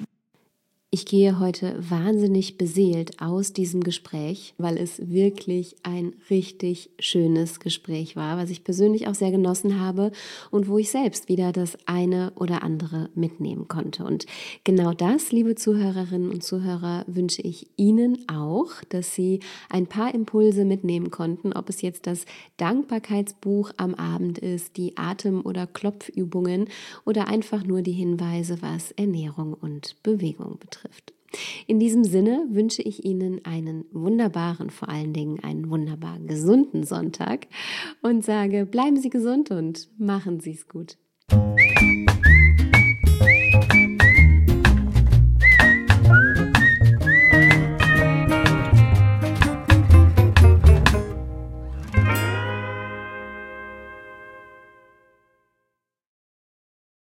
Ich gehe heute wahnsinnig beseelt aus diesem Gespräch, weil es wirklich ein richtig schönes Gespräch war, was ich persönlich auch sehr genossen habe und wo ich selbst wieder das eine oder andere mitnehmen konnte. Und genau das, liebe Zuhörerinnen und Zuhörer, wünsche ich Ihnen auch, dass Sie ein paar Impulse mitnehmen konnten, ob es jetzt das Dankbarkeitsbuch am Abend ist, die Atem- oder Klopfübungen oder einfach nur die Hinweise, was Ernährung und Bewegung betrifft. In diesem Sinne wünsche ich Ihnen einen wunderbaren, vor allen Dingen einen wunderbar gesunden Sonntag und sage, bleiben Sie gesund und machen Sie es gut.